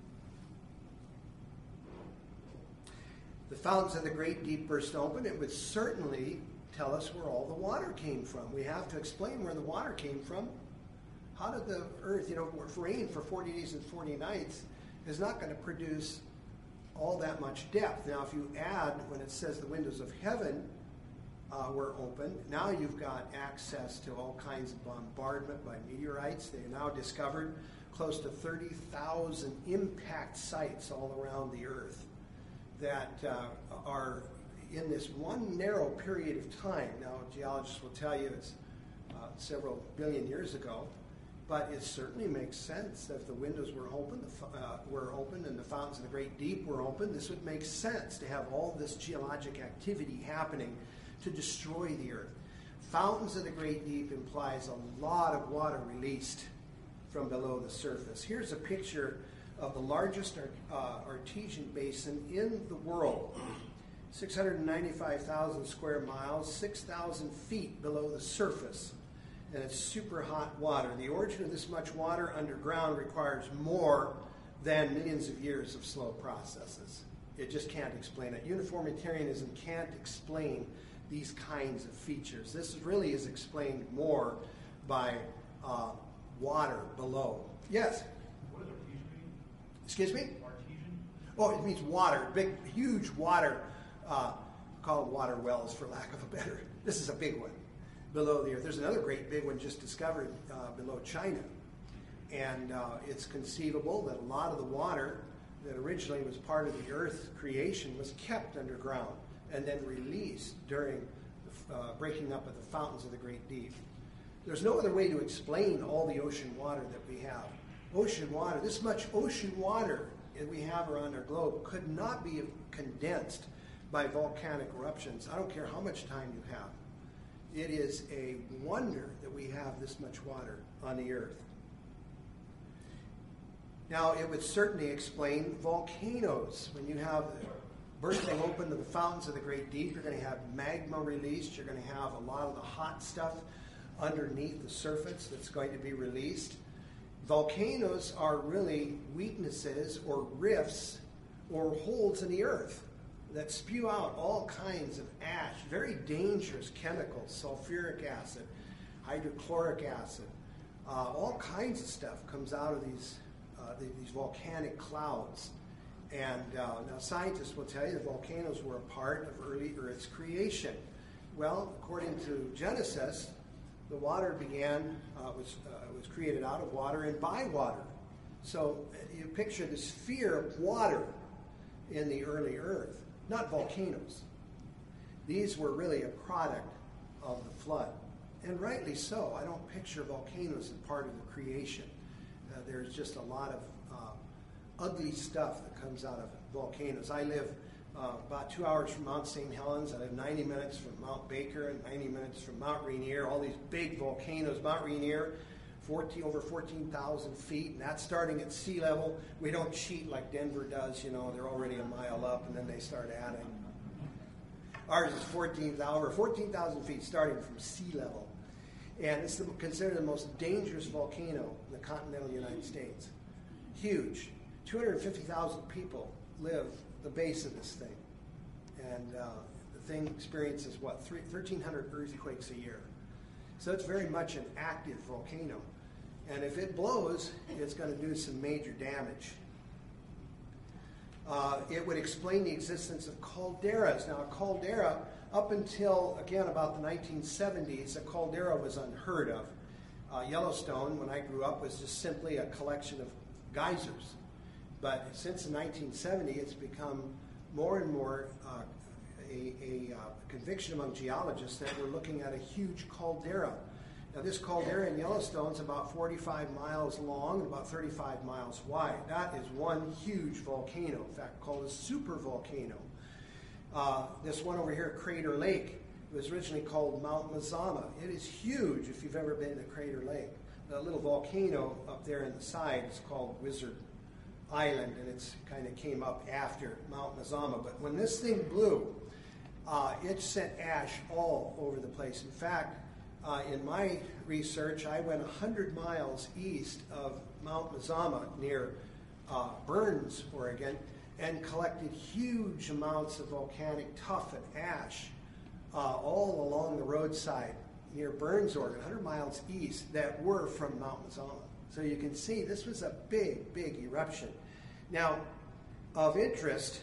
The fountains of the great deep burst open. It would certainly tell us where all the water came from. We have to explain where the water came from. How did the earth, you know, rain for forty days and forty nights is not going to produce all that much depth. Now, if you add, when it says the windows of heaven uh, were open, now you've got access to all kinds of bombardment by meteorites. They now discovered close to thirty thousand impact sites all around the earth that uh, are in this one narrow period of time. Now, geologists will tell you it's uh, several billion years ago, but it certainly makes sense that if the windows were open, the, uh, were open, and the fountains of the great deep were open, this would make sense to have all this geologic activity happening to destroy the earth. Fountains of the great deep implies a lot of water released from below the surface. Here's a picture of the largest uh, artesian basin in the world. six hundred ninety-five thousand square miles, six thousand feet below the surface. And it's super hot water. The origin of this much water underground requires more than millions of years of slow processes. It just can't explain it. Uniformitarianism can't explain these kinds of features. This really is explained more by uh, water below. Yes? What does artesian mean? Excuse me? Artesian? Oh, it means water. Big, huge water. Uh, called water wells, for lack of a better. This is a big one below the earth. There's another great big one just discovered uh, below China. And uh, it's conceivable that a lot of the water that originally was part of the earth creation was kept underground and then released during the uh, breaking up of the fountains of the great deep. There's no other way to explain all the ocean water that we have. Ocean water, this much ocean water that we have around our globe could not be condensed by volcanic eruptions. I don't care how much time you have. It is a wonder that we have this much water on the earth. Now, it would certainly explain volcanoes. When you have bursting open to the fountains of the great deep, you're going to have magma released. You're going to have a lot of the hot stuff underneath the surface that's going to be released. Volcanoes are really weaknesses or rifts or holes in the earth that spew out all kinds of ash, very dangerous chemicals, sulfuric acid, hydrochloric acid, uh, all kinds of stuff comes out of these, uh, the, these volcanic clouds. And uh, now scientists will tell you that volcanoes were a part of early Earth's creation. Well, according to Genesis, the water began, uh, was, uh, was created out of water and by water. So you picture the sphere of water in the early Earth, not volcanoes. These were really a product of the flood. And rightly so. I don't picture volcanoes as part of the creation. Uh, there's just a lot of uh, ugly stuff that comes out of volcanoes. I live uh, about two hours from Mount Saint Helens. I live ninety minutes from Mount Baker and ninety minutes from Mount Rainier, all these big volcanoes. Mount Rainier, fourteen, over fourteen thousand feet, and that's starting at sea level. We don't cheat like Denver does, you know, they're already a mile up and then they start adding. Ours is fourteen thousand, over fourteen thousand feet starting from sea level. And it's the, considered the most dangerous volcano in the continental United States. Huge. two hundred fifty thousand people live the base of this thing. And uh, the thing experiences, what, thirteen hundred earthquakes a year. So it's very much an active volcano. And if it blows, it's going to do some major damage. Uh, it would explain the existence of calderas. Now, a caldera, up until, again, about the nineteen seventies, a caldera was unheard of. Uh, Yellowstone, when I grew up, was just simply a collection of geysers. But since the nineteen seventies, it's become more and more uh, a, a uh, conviction among geologists that we're looking at a huge caldera. Now, this caldera in Yellowstone is about forty-five miles long and about thirty-five miles wide. That is one huge volcano, in fact, called a supervolcano. Uh, this one over here, Crater Lake, was originally called Mount Mazama. It is huge if you've ever been to Crater Lake. The little volcano up there in the side is called Wizard Island, and it's kind of came up after Mount Mazama. But when this thing blew, uh, it sent ash all over the place. In fact, uh, in my research, I went one hundred miles east of Mount Mazama near uh, Burns, Oregon, and collected huge amounts of volcanic tuff and ash uh, all along the roadside near Burns, Oregon, one hundred miles east, that were from Mount Mazama. So you can see this was a big, big eruption. Now, of interest,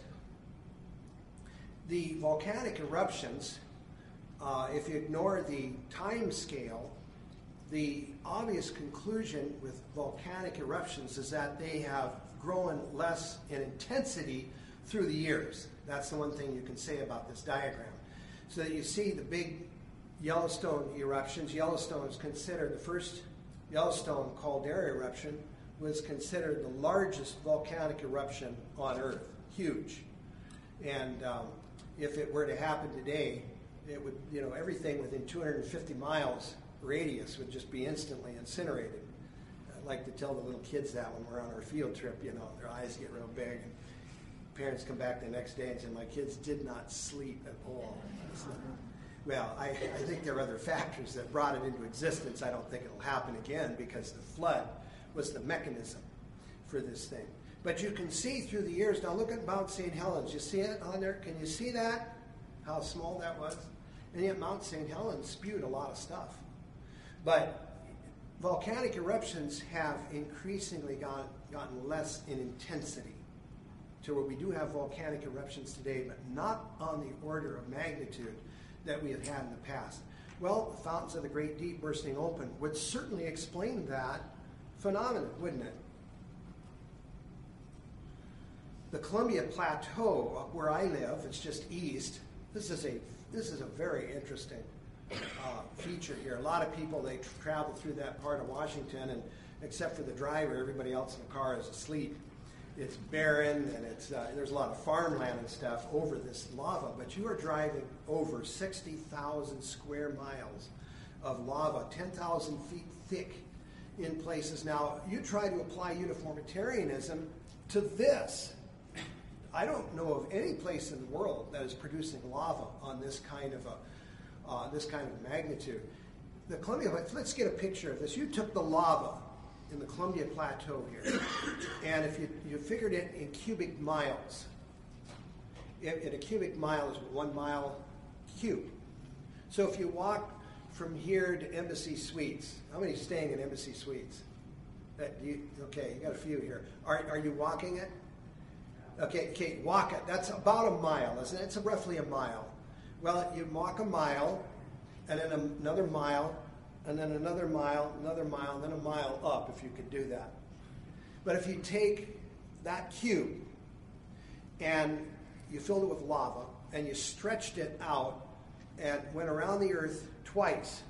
the volcanic eruptions, uh, if you ignore the time scale, the obvious conclusion with volcanic eruptions is that they have grown less in intensity through the years. That's the one thing you can say about this diagram. So that you see the big Yellowstone eruptions. Yellowstone is considered, the first Yellowstone caldera eruption was considered the largest volcanic eruption on Earth. Huge. And um, if it were to happen today, it would, you know, everything within two hundred fifty miles radius would just be instantly incinerated. I like to tell the little kids that when we're on our field trip, you know, their eyes get real big. And parents come back the next day and say, my kids did not sleep at all. Well, I, I think there are other factors that brought it into existence. I don't think it'll happen again because the flood was the mechanism for this thing. But you can see through the years, now look at Mount Saint Helens. You see it on there? Can you see that? How small that was? And yet Mount Saint Helens spewed a lot of stuff. But volcanic eruptions have increasingly got, gotten less in intensity to where we do have volcanic eruptions today, but not on the order of magnitude that we have had in the past. Well, the fountains of the Great Deep bursting open would certainly explain that phenomenon, wouldn't it? The Columbia Plateau, up where I live, it's just east. This is a this is a very interesting uh, feature here. A lot of people, they travel through that part of Washington, and except for the driver, everybody else in the car is asleep. It's barren, and it's uh, there's a lot of farmland and stuff over this lava, but you are driving over sixty thousand square miles of lava, ten thousand feet thick in places. Now, you try to apply uniformitarianism to this. I don't know of any place in the world that is producing lava on this kind of a uh, this kind of magnitude. The Columbia, let's get a picture of this. You took the lava in the Columbia Plateau here, and if you, you figured it in cubic miles, if, in a cubic mile is one mile cube. So if you walk from here to Embassy Suites, how many are staying in Embassy Suites? That you, okay, you got a few here. Are, are you walking it? Okay, okay, walk it. That's about a mile, isn't it? It's roughly a mile. Well, you walk a mile, and then another mile, and then another mile, another mile, and then a mile up, if you could do that. But if you take that cube and you filled it with lava, and you stretched it out and went around the earth twice,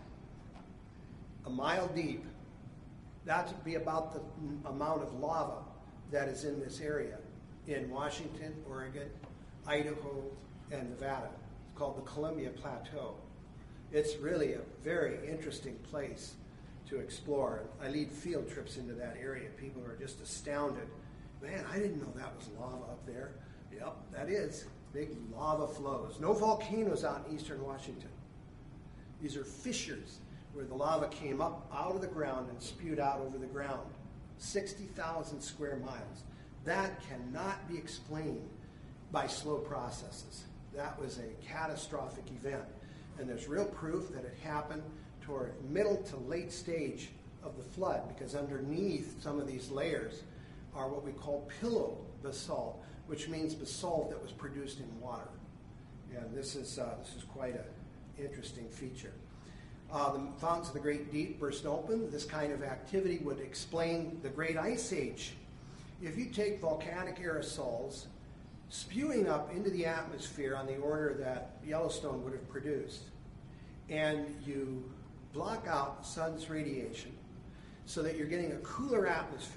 a mile deep, that would be about the amount of lava that is in this area in Washington, Oregon, Idaho, and Nevada. It's called the Columbia Plateau. It's really a very interesting place to explore. I lead field trips into that area. People are just astounded. Man, I didn't know that was lava up there. Yep, that is. Big lava flows. No volcanoes out in eastern Washington. These are fissures where the lava came up out of the ground and spewed out over the ground. sixty thousand square miles. That cannot be explained by slow processes. That was a catastrophic event. And there's real proof that it happened toward middle to late stage of the flood, because underneath some of these layers are what we call pillow basalt, which means basalt that was produced in water. And this is, uh, this is quite an interesting feature. Uh, the fountains of the Great Deep burst open. This kind of activity would explain the Great Ice Age. If you take volcanic aerosols spewing up into the atmosphere on the order that Yellowstone would have produced, and you block out the sun's radiation so that you're getting a cooler atmosphere,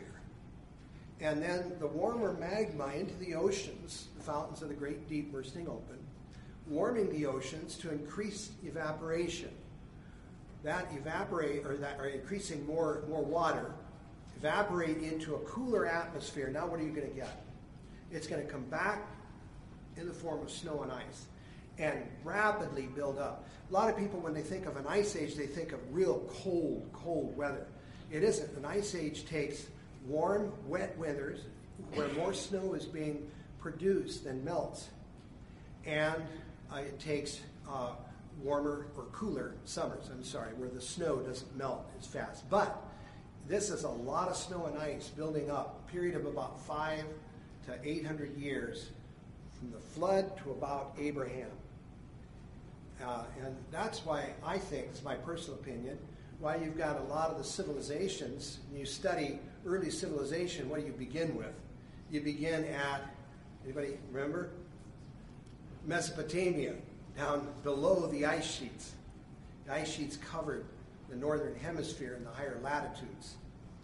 and then the warmer magma into the oceans, the fountains of the Great Deep bursting open, warming the oceans to increase evaporation. That evaporate, or that, or increasing more, more water, evaporate into a cooler atmosphere. Now what are you going to get? It's going to come back in the form of snow and ice and rapidly build up. A lot of people, when they think of an ice age, they think of real cold, cold weather. It isn't. An ice age takes warm, wet winters where more snow is being produced than melts. And uh, it takes uh, warmer or cooler summers, I'm sorry, where the snow doesn't melt as fast. But this is a lot of snow and ice building up, a period of about five to eight hundred years from the flood to about Abraham. Uh, and that's why I think, it's my personal opinion, why you've got a lot of the civilizations, when you study early civilization, what do you begin with? You begin at, anybody remember? Mesopotamia, down below the ice sheets. The ice sheets covered the northern hemisphere in the higher latitudes.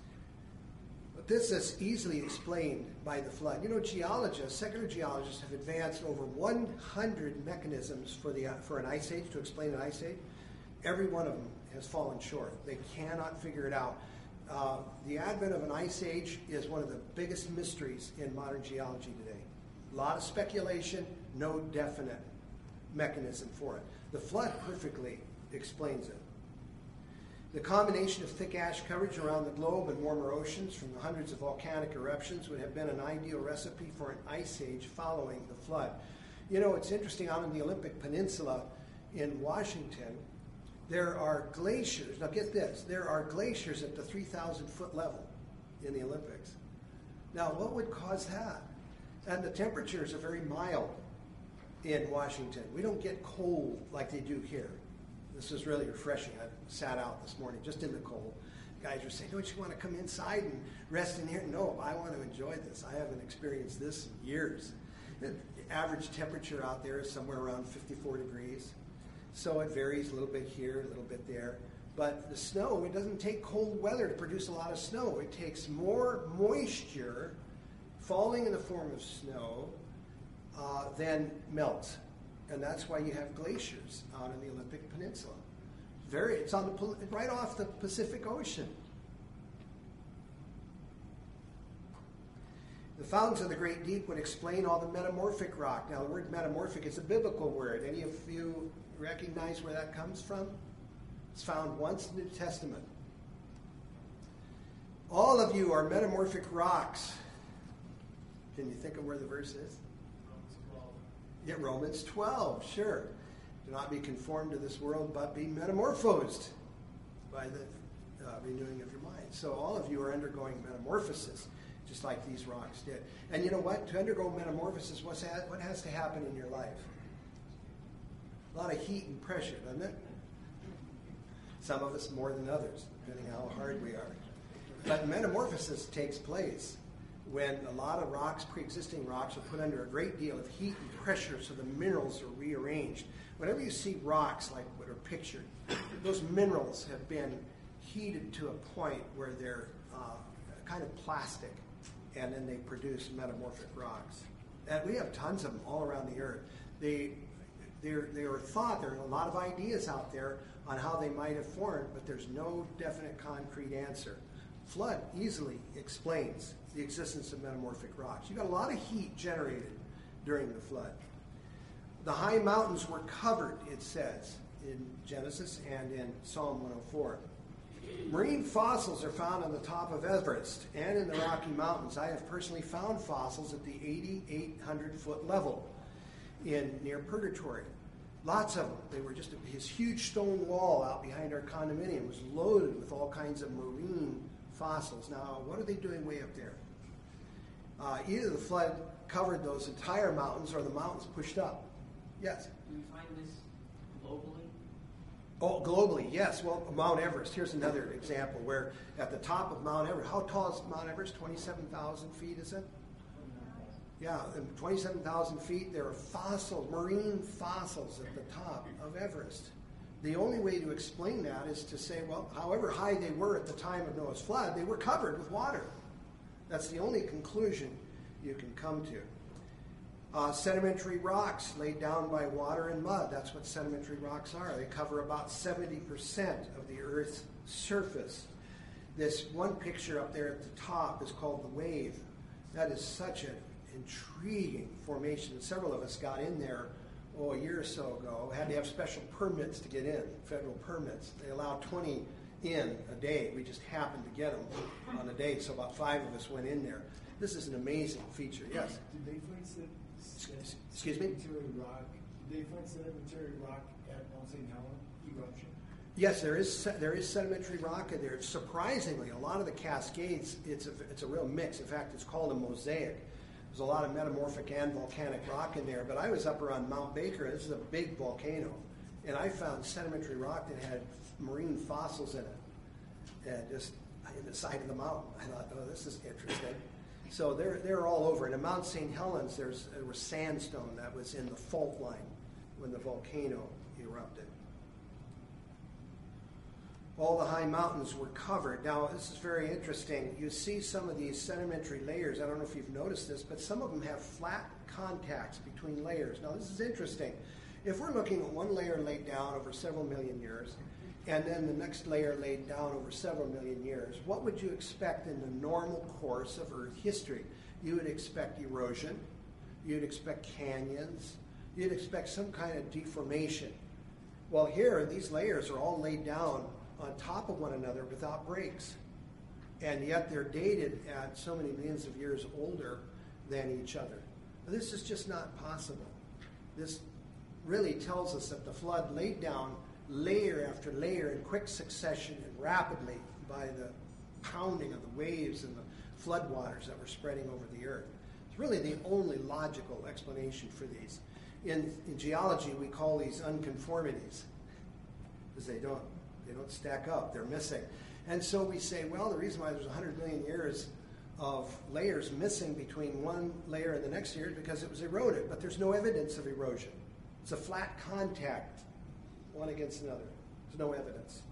But this is easily explained by the flood. You know, geologists, secular geologists, have advanced over one hundred mechanisms for, the, for an ice age, to explain an ice age. Every one of them has fallen short. They cannot figure it out. Uh, the advent of an ice age is one of the biggest mysteries in modern geology today. A lot of speculation, no definite mechanism for it. The flood perfectly explains it. The combination of thick ash coverage around the globe and warmer oceans from the hundreds of volcanic eruptions would have been an ideal recipe for an ice age following the flood. You know, it's interesting, out in the Olympic Peninsula in Washington, there are glaciers. Now get this, there are glaciers at the three thousand foot level in the Olympics. Now what would cause that? And the temperatures are very mild in Washington. We don't get cold like they do here. This is really refreshing. I sat out this morning just in the cold. Guys were saying, don't you want to come inside and rest in here? No, I want to enjoy this. I haven't experienced this in years. The average temperature out there is somewhere around fifty-four degrees. So it varies a little bit here, a little bit there. But the snow, it doesn't take cold weather to produce a lot of snow. It takes more moisture falling in the form of snow uh, than melts. And that's why you have glaciers out in the Olympic Peninsula. Very, it's on the right off the Pacific Ocean. The fountains of the Great Deep would explain all the metamorphic rock. Now, the word metamorphic is a biblical word. Any of you recognize where that comes from? It's found once in the New Testament. All of you are metamorphic rocks. Can you think of where the verse is? Yeah, Romans twelve, sure. Do not be conformed to this world, but be metamorphosed by the uh, renewing of your mind. So all of you are undergoing metamorphosis. just like these rocks did. And you know what? To undergo metamorphosis, what's ha- what has to happen in your life? A lot of heat and pressure, doesn't it? Some of us more than others, depending how hard we are. But metamorphosis takes place when a lot of rocks, pre-existing rocks, are put under a great deal of heat and pressure so the minerals are rearranged. Whenever you see rocks like what are pictured, those minerals have been heated to a point where they're uh, kind of plastic, and then they produce metamorphic rocks. And we have tons of them all around the earth. They, they're, they were thought, there are a lot of ideas out there on how they might have formed, but there's no definite concrete answer. Flood easily explains the existence of metamorphic rocks. You got a lot of heat generated during the flood. The high mountains were covered, it says, in Genesis and in Psalm one oh four. Marine fossils are found on the top of Everest and in the Rocky Mountains. I have personally found fossils at the eighty-eight hundred foot level in near Purgatory. Lots of them. They were just a, his huge stone wall out behind our condominium was loaded with all kinds of marine fossils. Now, what are they doing way up there? Uh, either the flood covered those entire mountains or the mountains pushed up. Yes? Do we find this globally? Oh, globally, yes. Well, Mount Everest. Here's another example where at the top of Mount Everest, how tall is Mount Everest? twenty-seven thousand feet, is it? Yeah, twenty-seven thousand feet. There are fossils, marine fossils at the top of Everest. The only way to explain that is to say, well, however high they were at the time of Noah's flood, they were covered with water. That's the only conclusion you can come to. Uh, sedimentary rocks laid down by water and mud. That's what sedimentary rocks are. They cover about seventy percent of the Earth's surface. This one picture up there at the top is called the wave. That is such an intriguing formation. Several of us got in there oh, a year or so ago. Had to have special permits to get in, federal permits. They allow twenty in a day. We just happened to get them on a day, so about five of us went in there. This is an amazing feature. Yes? Did they find sed- Excuse me? sedimentary rock? Did they find sedimentary rock at Mount Saint Helens eruption? Yes, there is there is sedimentary rock in there. Surprisingly, a lot of the Cascades, it's a, it's a real mix. In fact, it's called a mosaic. There's a lot of metamorphic and volcanic rock in there. But I was up around Mount Baker. This is a big volcano. And I found sedimentary rock that had marine fossils in it. And just in the side of the mountain. I thought, oh, this is interesting. So they're, they're all over. And in Mount Saint Helens, there's, there was sandstone that was in the fault line when the volcano erupted. All the high mountains were covered. Now, this is very interesting. You see some of these sedimentary layers. I don't know if you've noticed this, but some of them have flat contacts between layers. Now, this is interesting. If we're looking at one layer laid down over several million years, and then the next layer laid down over several million years, what would you expect in the normal course of Earth history? You would expect erosion. You'd expect canyons. You'd expect some kind of deformation. Well, here, these layers are all laid down on top of one another without breaks. And yet they're dated at so many millions of years older than each other. This is just not possible. This really tells us that the flood laid down layer after layer in quick succession and rapidly by the pounding of the waves and the floodwaters that were spreading over the earth. It's really the only logical explanation for these. In, in geology, we call these unconformities because they don't They don't stack up. They're missing. And so we say, well, the reason why there's one hundred million years of layers missing between one layer and the next layer is because it was eroded. But there's no evidence of erosion. It's a flat contact, one against another. There's no evidence.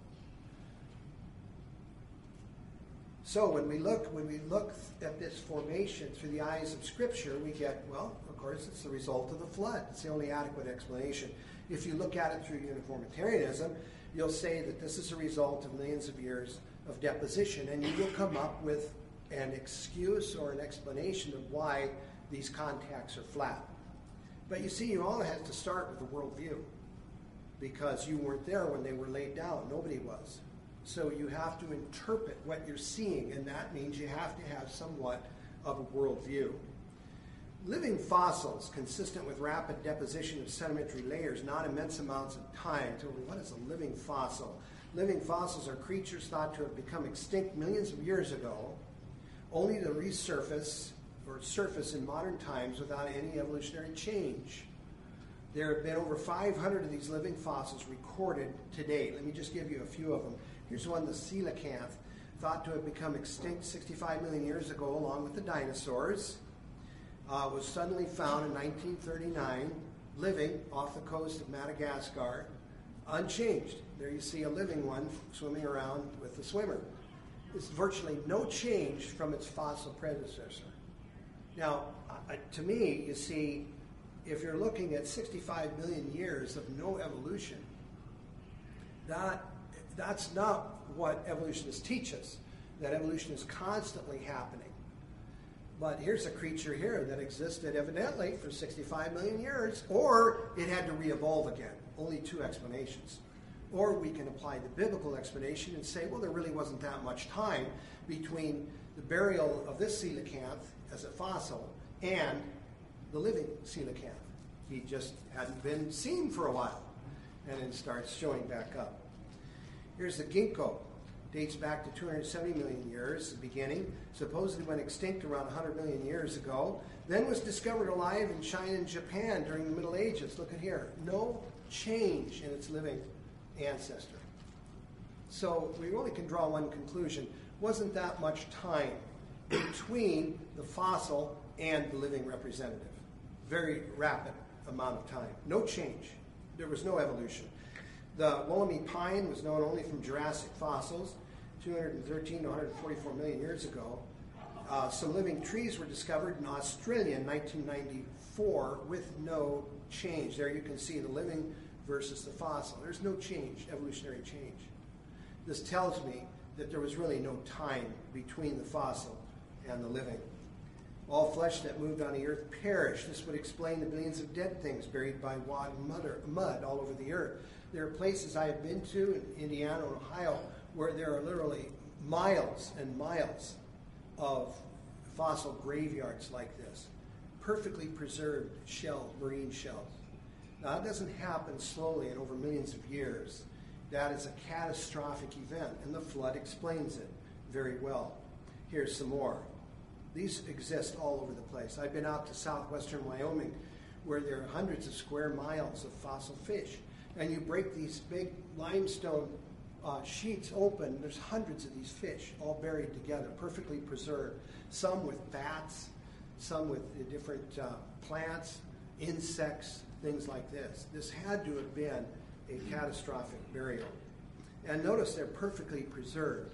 So when we look, when we look at this formation through the eyes of Scripture, we get, well, of course, it's the result of the flood. It's the only adequate explanation. If you look at it through uniformitarianism, you'll say that this is a result of millions of years of deposition, and you will come up with an excuse or an explanation of why these contacts are flat. But you see, you all have to start with a worldview, because you weren't there when they were laid down. Nobody was. So you have to interpret what you're seeing, and that means you have to have somewhat of a worldview. Living fossils, consistent with rapid deposition of sedimentary layers, not immense amounts of time. So what is a living fossil? Living fossils are creatures thought to have become extinct millions of years ago, only to resurface or surface in modern times without any evolutionary change. There have been over five hundred of these living fossils recorded to date. Let me just give you a few of them. Here's one, the coelacanth, thought to have become extinct sixty-five million years ago along with the dinosaurs. Uh, was suddenly found in nineteen thirty-nine, living off the coast of Madagascar, unchanged. There you see a living one swimming around with the swimmer. There's virtually no change from its fossil predecessor. Now, uh, to me, you see, if you're looking at sixty-five million years of no evolution, that that's not what evolutionists teach us, that evolution is constantly happening. But here's a creature here that existed evidently for sixty-five million years, or it had to re-evolve again. Only two explanations. Or we can apply the biblical explanation and say, well, there really wasn't that much time between the burial of this coelacanth as a fossil and the living coelacanth. He just hadn't been seen for a while, and then starts showing back up. Here's the ginkgo. Dates back to two hundred seventy million years, the beginning. Supposedly went extinct around one hundred million years ago. Then was discovered alive in China and Japan during the Middle Ages. Look at here. No change in its living ancestor. So we only can draw one conclusion. Wasn't that much time between the fossil and the living representative. Very rapid amount of time. No change. There was no evolution. The Wollemi pine was known only from Jurassic fossils, two hundred thirteen to one hundred forty-four million years ago. Uh, some living trees were discovered in Australia in nineteen ninety-four with no change. There you can see the living versus the fossil. There's no change, evolutionary change. This tells me that there was really no time between the fossil and the living. All flesh that moved on the earth perished. This would explain the billions of dead things buried by mud, mud all over the earth. There are places I have been to in Indiana and Ohio where there are literally miles and miles of fossil graveyards like this. Perfectly preserved shells, marine shells. Now, that doesn't happen slowly and over millions of years. That is a catastrophic event, and the flood explains it very well. Here's some more. These exist all over the place. I've been out to southwestern Wyoming where there are hundreds of square miles of fossil fish. And you break these big limestone uh, sheets open, there's hundreds of these fish all buried together, perfectly preserved. Some with bats, some with uh, different uh, plants, insects, things like this. This had to have been a catastrophic burial. And notice they're perfectly preserved.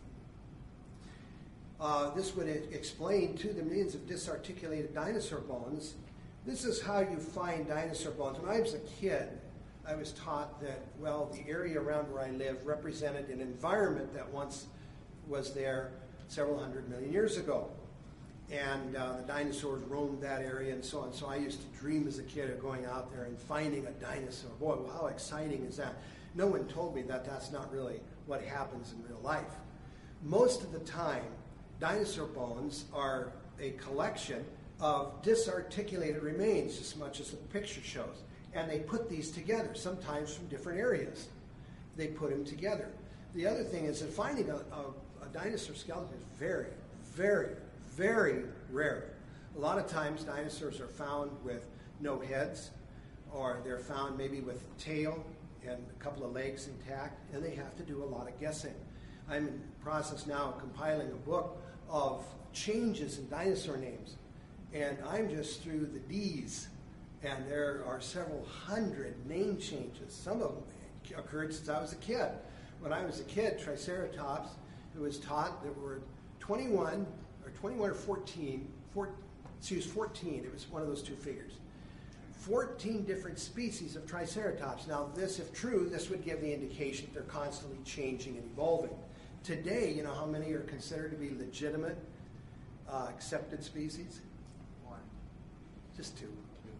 Uh, this would explain, too, the millions of disarticulated dinosaur bones. This is how you find dinosaur bones. When I was a kid, I was taught that, well, the area around where I live represented an environment that once was there several hundred million years ago. And uh, the dinosaurs roamed that area and so on. So I used to dream as a kid of going out there and finding a dinosaur. Boy, well, how exciting is that? No one told me that that's not really what happens in real life. Most of the time, dinosaur bones are a collection of disarticulated remains, as much as the picture shows. And they put these together, sometimes from different areas. They put them together. The other thing is that finding a, a, a dinosaur skeleton is very, very, very rare. A lot of times dinosaurs are found with no heads, or they're found maybe with tail and a couple of legs intact, and they have to do a lot of guessing. I'm in the process now of compiling a book of changes in dinosaur names, and I'm just through the D's. And there are several hundred name changes. Some of them occurred since I was a kid. When I was a kid, Triceratops, it was taught there were twenty-one, or twenty-one or fourteen, four, excuse, fourteen, it was one of those two figures. fourteen different species of Triceratops. Now this, if true, this would give the indication they're constantly changing and evolving. Today, you know how many are considered to be legitimate, uh, accepted species? One. Just two.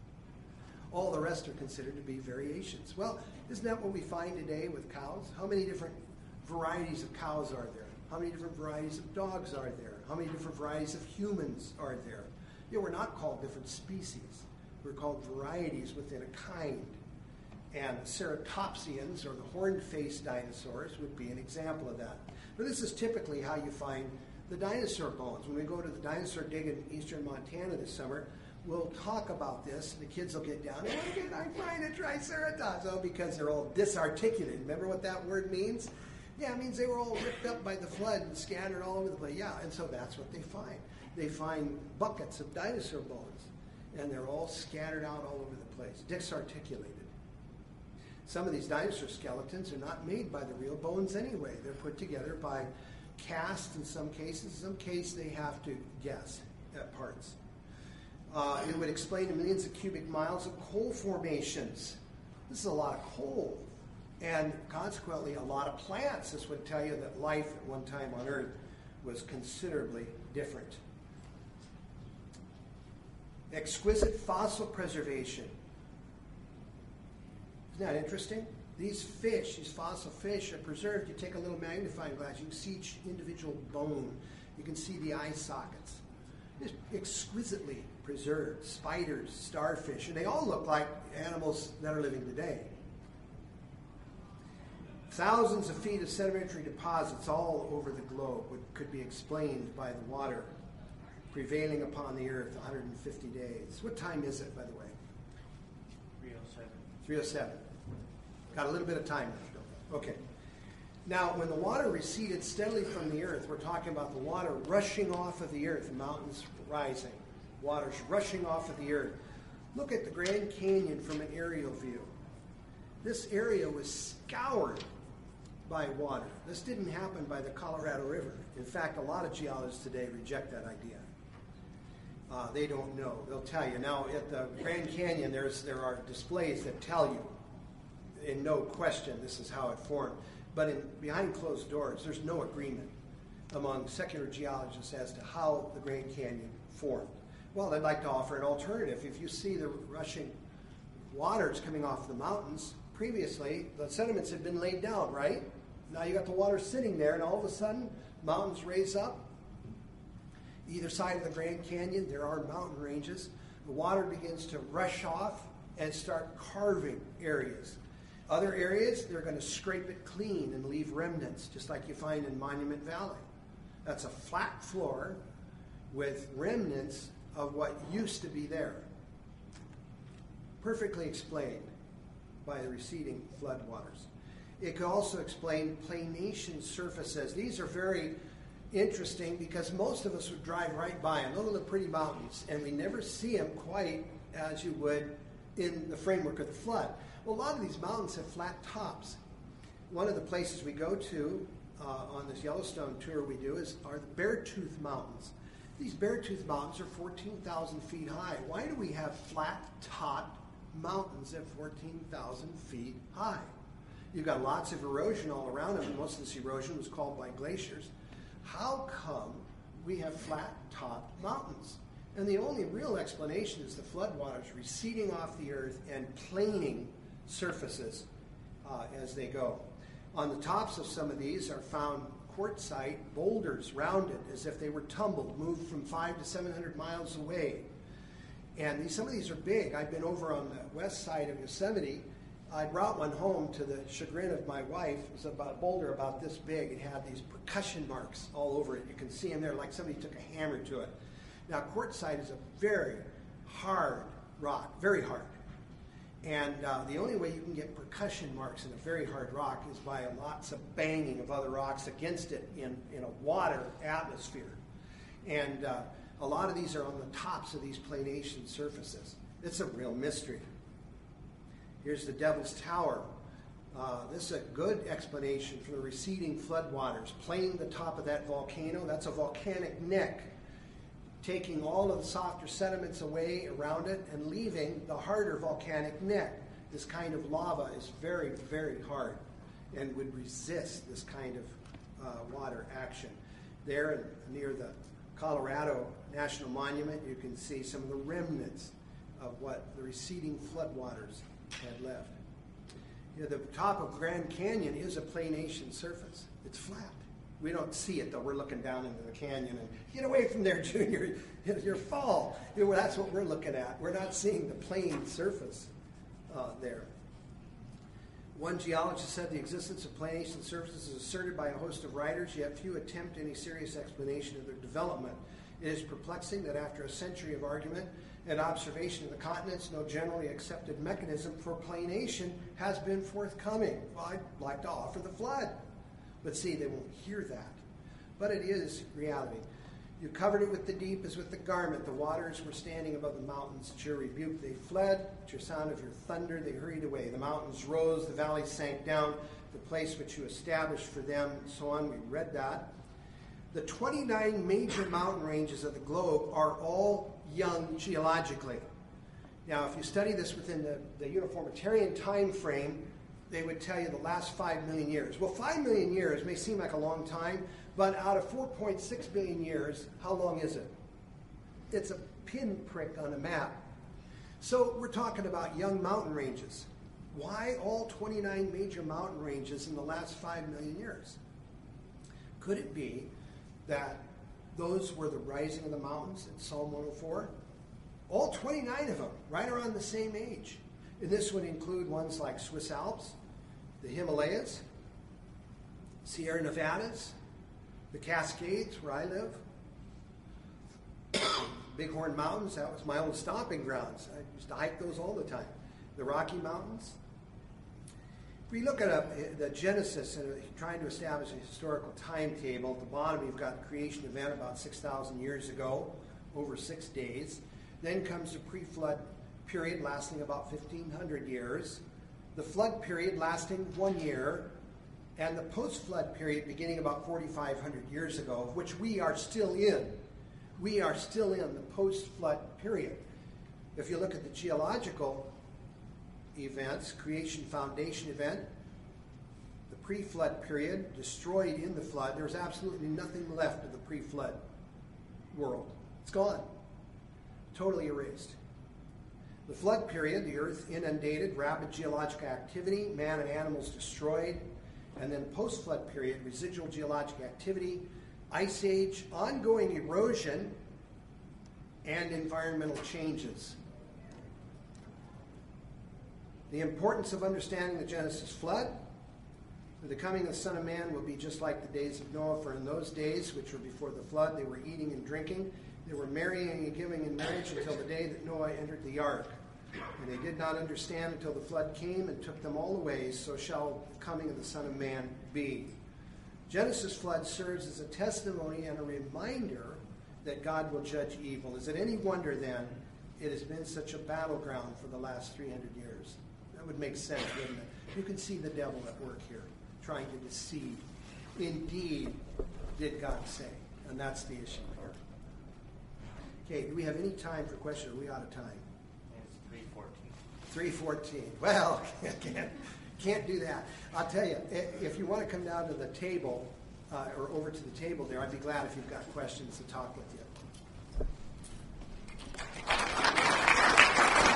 All the rest are considered to be variations. Well, isn't that what we find today with cows? How many different varieties of cows are there? How many different varieties of dogs are there? How many different varieties of humans are there? You know, we're not called different species. We're called varieties within a kind. And ceratopsians, or the horned-faced dinosaurs, would be an example of that. But this is typically how you find the dinosaur bones. When we go to the dinosaur dig in eastern Montana this summer, we'll talk about this. The kids will get down, why did I find a triceratops? Oh, because they're all disarticulated. Remember what that word means? Yeah, it means they were all ripped up by the flood and scattered all over the place. Yeah, and so that's what they find. They find buckets of dinosaur bones, and they're all scattered out all over the place, disarticulated. Some of these dinosaur skeletons are not made by the real bones anyway. They're put together by cast in some cases. In some cases, they have to guess at parts. Uh, it would explain the millions of cubic miles of coal formations. This is a lot of coal. And consequently, a lot of plants. This would tell you that life at one time on Earth was considerably different. Exquisite fossil preservation. Isn't that interesting? These fish, these fossil fish are preserved. You take a little magnifying glass, you can see each individual bone. You can see the eye sockets. It's exquisitely preserved. Spiders, starfish, and they all look like animals that are living today. Thousands of feet of sedimentary deposits all over the globe would, could be explained by the water prevailing upon the earth one hundred fifty days. What time is it, by the way? three oh seven. three oh seven. Got a little bit of time left. Okay. Now, when the water receded steadily from the earth, we're talking about the water rushing off of the earth, the mountains rising. Water's rushing off of the earth. Look at the Grand Canyon from an aerial view. This area was scoured by water. This didn't happen by the Colorado River. In fact, a lot of geologists today reject that idea. Uh, they don't know. They'll tell you. Now, at the Grand Canyon, there's there are displays that tell you, in no question, this is how it formed. But in, behind closed doors, there's no agreement among secular geologists as to how the Grand Canyon formed. Well, I'd like to offer an alternative. If you see the rushing waters coming off the mountains, previously the sediments had been laid down, right? Now you got the water sitting there, and all of a sudden, mountains raise up. Either side of the Grand Canyon, there are mountain ranges. The water begins to rush off and start carving areas. Other areas, they're going to scrape it clean and leave remnants, just like you find in Monument Valley. That's a flat floor with remnants of what used to be there. Perfectly explained by the receding floodwaters. It could also explain planation surfaces. These are very interesting because most of us would drive right by them. Those are the pretty mountains, and we never see them quite as you would in the framework of the flood. Well, a lot of these mountains have flat tops. One of the places we go to uh, on this Yellowstone tour we do is are the Beartooth Mountains. These Beartooth Mountains are fourteen thousand feet high. Why do we have flat-topped mountains at fourteen thousand feet high? You've got lots of erosion all around them, and most of this erosion was caused by glaciers. How come we have flat-topped mountains? And the only real explanation is the floodwaters receding off the earth and planing surfaces uh, as they go. On the tops of some of these are found quartzite boulders rounded as if they were tumbled, moved from five to seven hundred miles away. And these, some of these are big. I've been over on the west side of Yosemite. I brought one home to the chagrin of my wife. It was about a boulder about this big. It had these percussion marks all over it. You can see them there like somebody took a hammer to it. Now, quartzite is a very hard rock, very hard. And uh, the only way you can get percussion marks in a very hard rock is by lots of banging of other rocks against it in, in a water atmosphere. And uh, a lot of these are on the tops of these planation surfaces. It's a real mystery. Here's the Devil's Tower. Uh, this is a good explanation for the receding floodwaters. Planing the top of that volcano, that's a volcanic neck, taking all of the softer sediments away around it and leaving the harder volcanic neck. This kind of lava is very, very hard and would resist this kind of uh, water action. There near the Colorado National Monument, you can see some of the remnants of what the receding floodwaters had left. You know, the top of Grand Canyon is a planation surface. It's flat. We don't see it, though. We're looking down into the canyon and get away from there, Junior. You'll fall. You know, that's what we're looking at. We're not seeing the plain surface uh, there. One geologist said the existence of planation surfaces is asserted by a host of writers, yet few attempt any serious explanation of their development. It is perplexing that after a century of argument and observation of the continents, no generally accepted mechanism for planation has been forthcoming. Well, I'd like to offer the flood. But see, they won't hear that. But it is reality. You covered it with the deep as with the garment. The waters were standing above the mountains. At your rebuke they fled. At your sound of your thunder they hurried away. The mountains rose, the valleys sank down, the place which you established for them, and so on. We read that. The twenty-nine major mountain ranges of the globe are all young geologically. Now, if you study this within the, the uniformitarian time frame, they would tell you the last five million years. Well, five million years may seem like a long time, but out of four point six billion years, how long is it? It's a pinprick on a map. So we're talking about young mountain ranges. Why all twenty-nine major mountain ranges in the last five million years? Could it be that those were the rising of the mountains in Psalm one oh four? All twenty-nine of them, right around the same age. And this would include ones like Swiss Alps, the Himalayas, Sierra Nevadas, the Cascades, where I live, Bighorn Mountains, that was my own stomping grounds. I used to hike those all the time. The Rocky Mountains. If we look at a, the Genesis and trying to establish a historical timetable, at the bottom you've got the creation event about six thousand years ago, over six days. Then comes the pre-flood period lasting about fifteen hundred years, the flood period lasting one year, and the post-flood period beginning about forty-five hundred years ago, which we are still in. We are still in the post-flood period. If you look at the geological events, creation foundation event, the pre-flood period, destroyed in the flood, there's absolutely nothing left of the pre-flood world. It's gone. Totally erased. The flood period, the earth inundated, rapid geologic activity, man and animals destroyed, and then post-flood period, residual geologic activity, ice age, ongoing erosion, and environmental changes. The importance of understanding the Genesis flood. The coming of the Son of Man will be just like the days of Noah, for in those days, which were before the flood, they were eating and drinking. They were marrying and giving in marriage until the day that Noah entered the ark. And they did not understand until the flood came and took them all away. So shall the coming of the Son of Man be. Genesis flood serves as a testimony and a reminder that God will judge evil. Is it any wonder then it has been such a battleground for the last three hundred years? That would make sense, wouldn't it? You can see the devil at work here, trying to deceive. Indeed, did God say? And that's the issue here. Okay, do we have any time for questions? Are we out of time? It's three fourteen. three fourteen. Well, can't, can't do that. I'll tell you, if you want to come down to the table, uh, or over to the table there, I'd be glad if you've got questions to talk with you.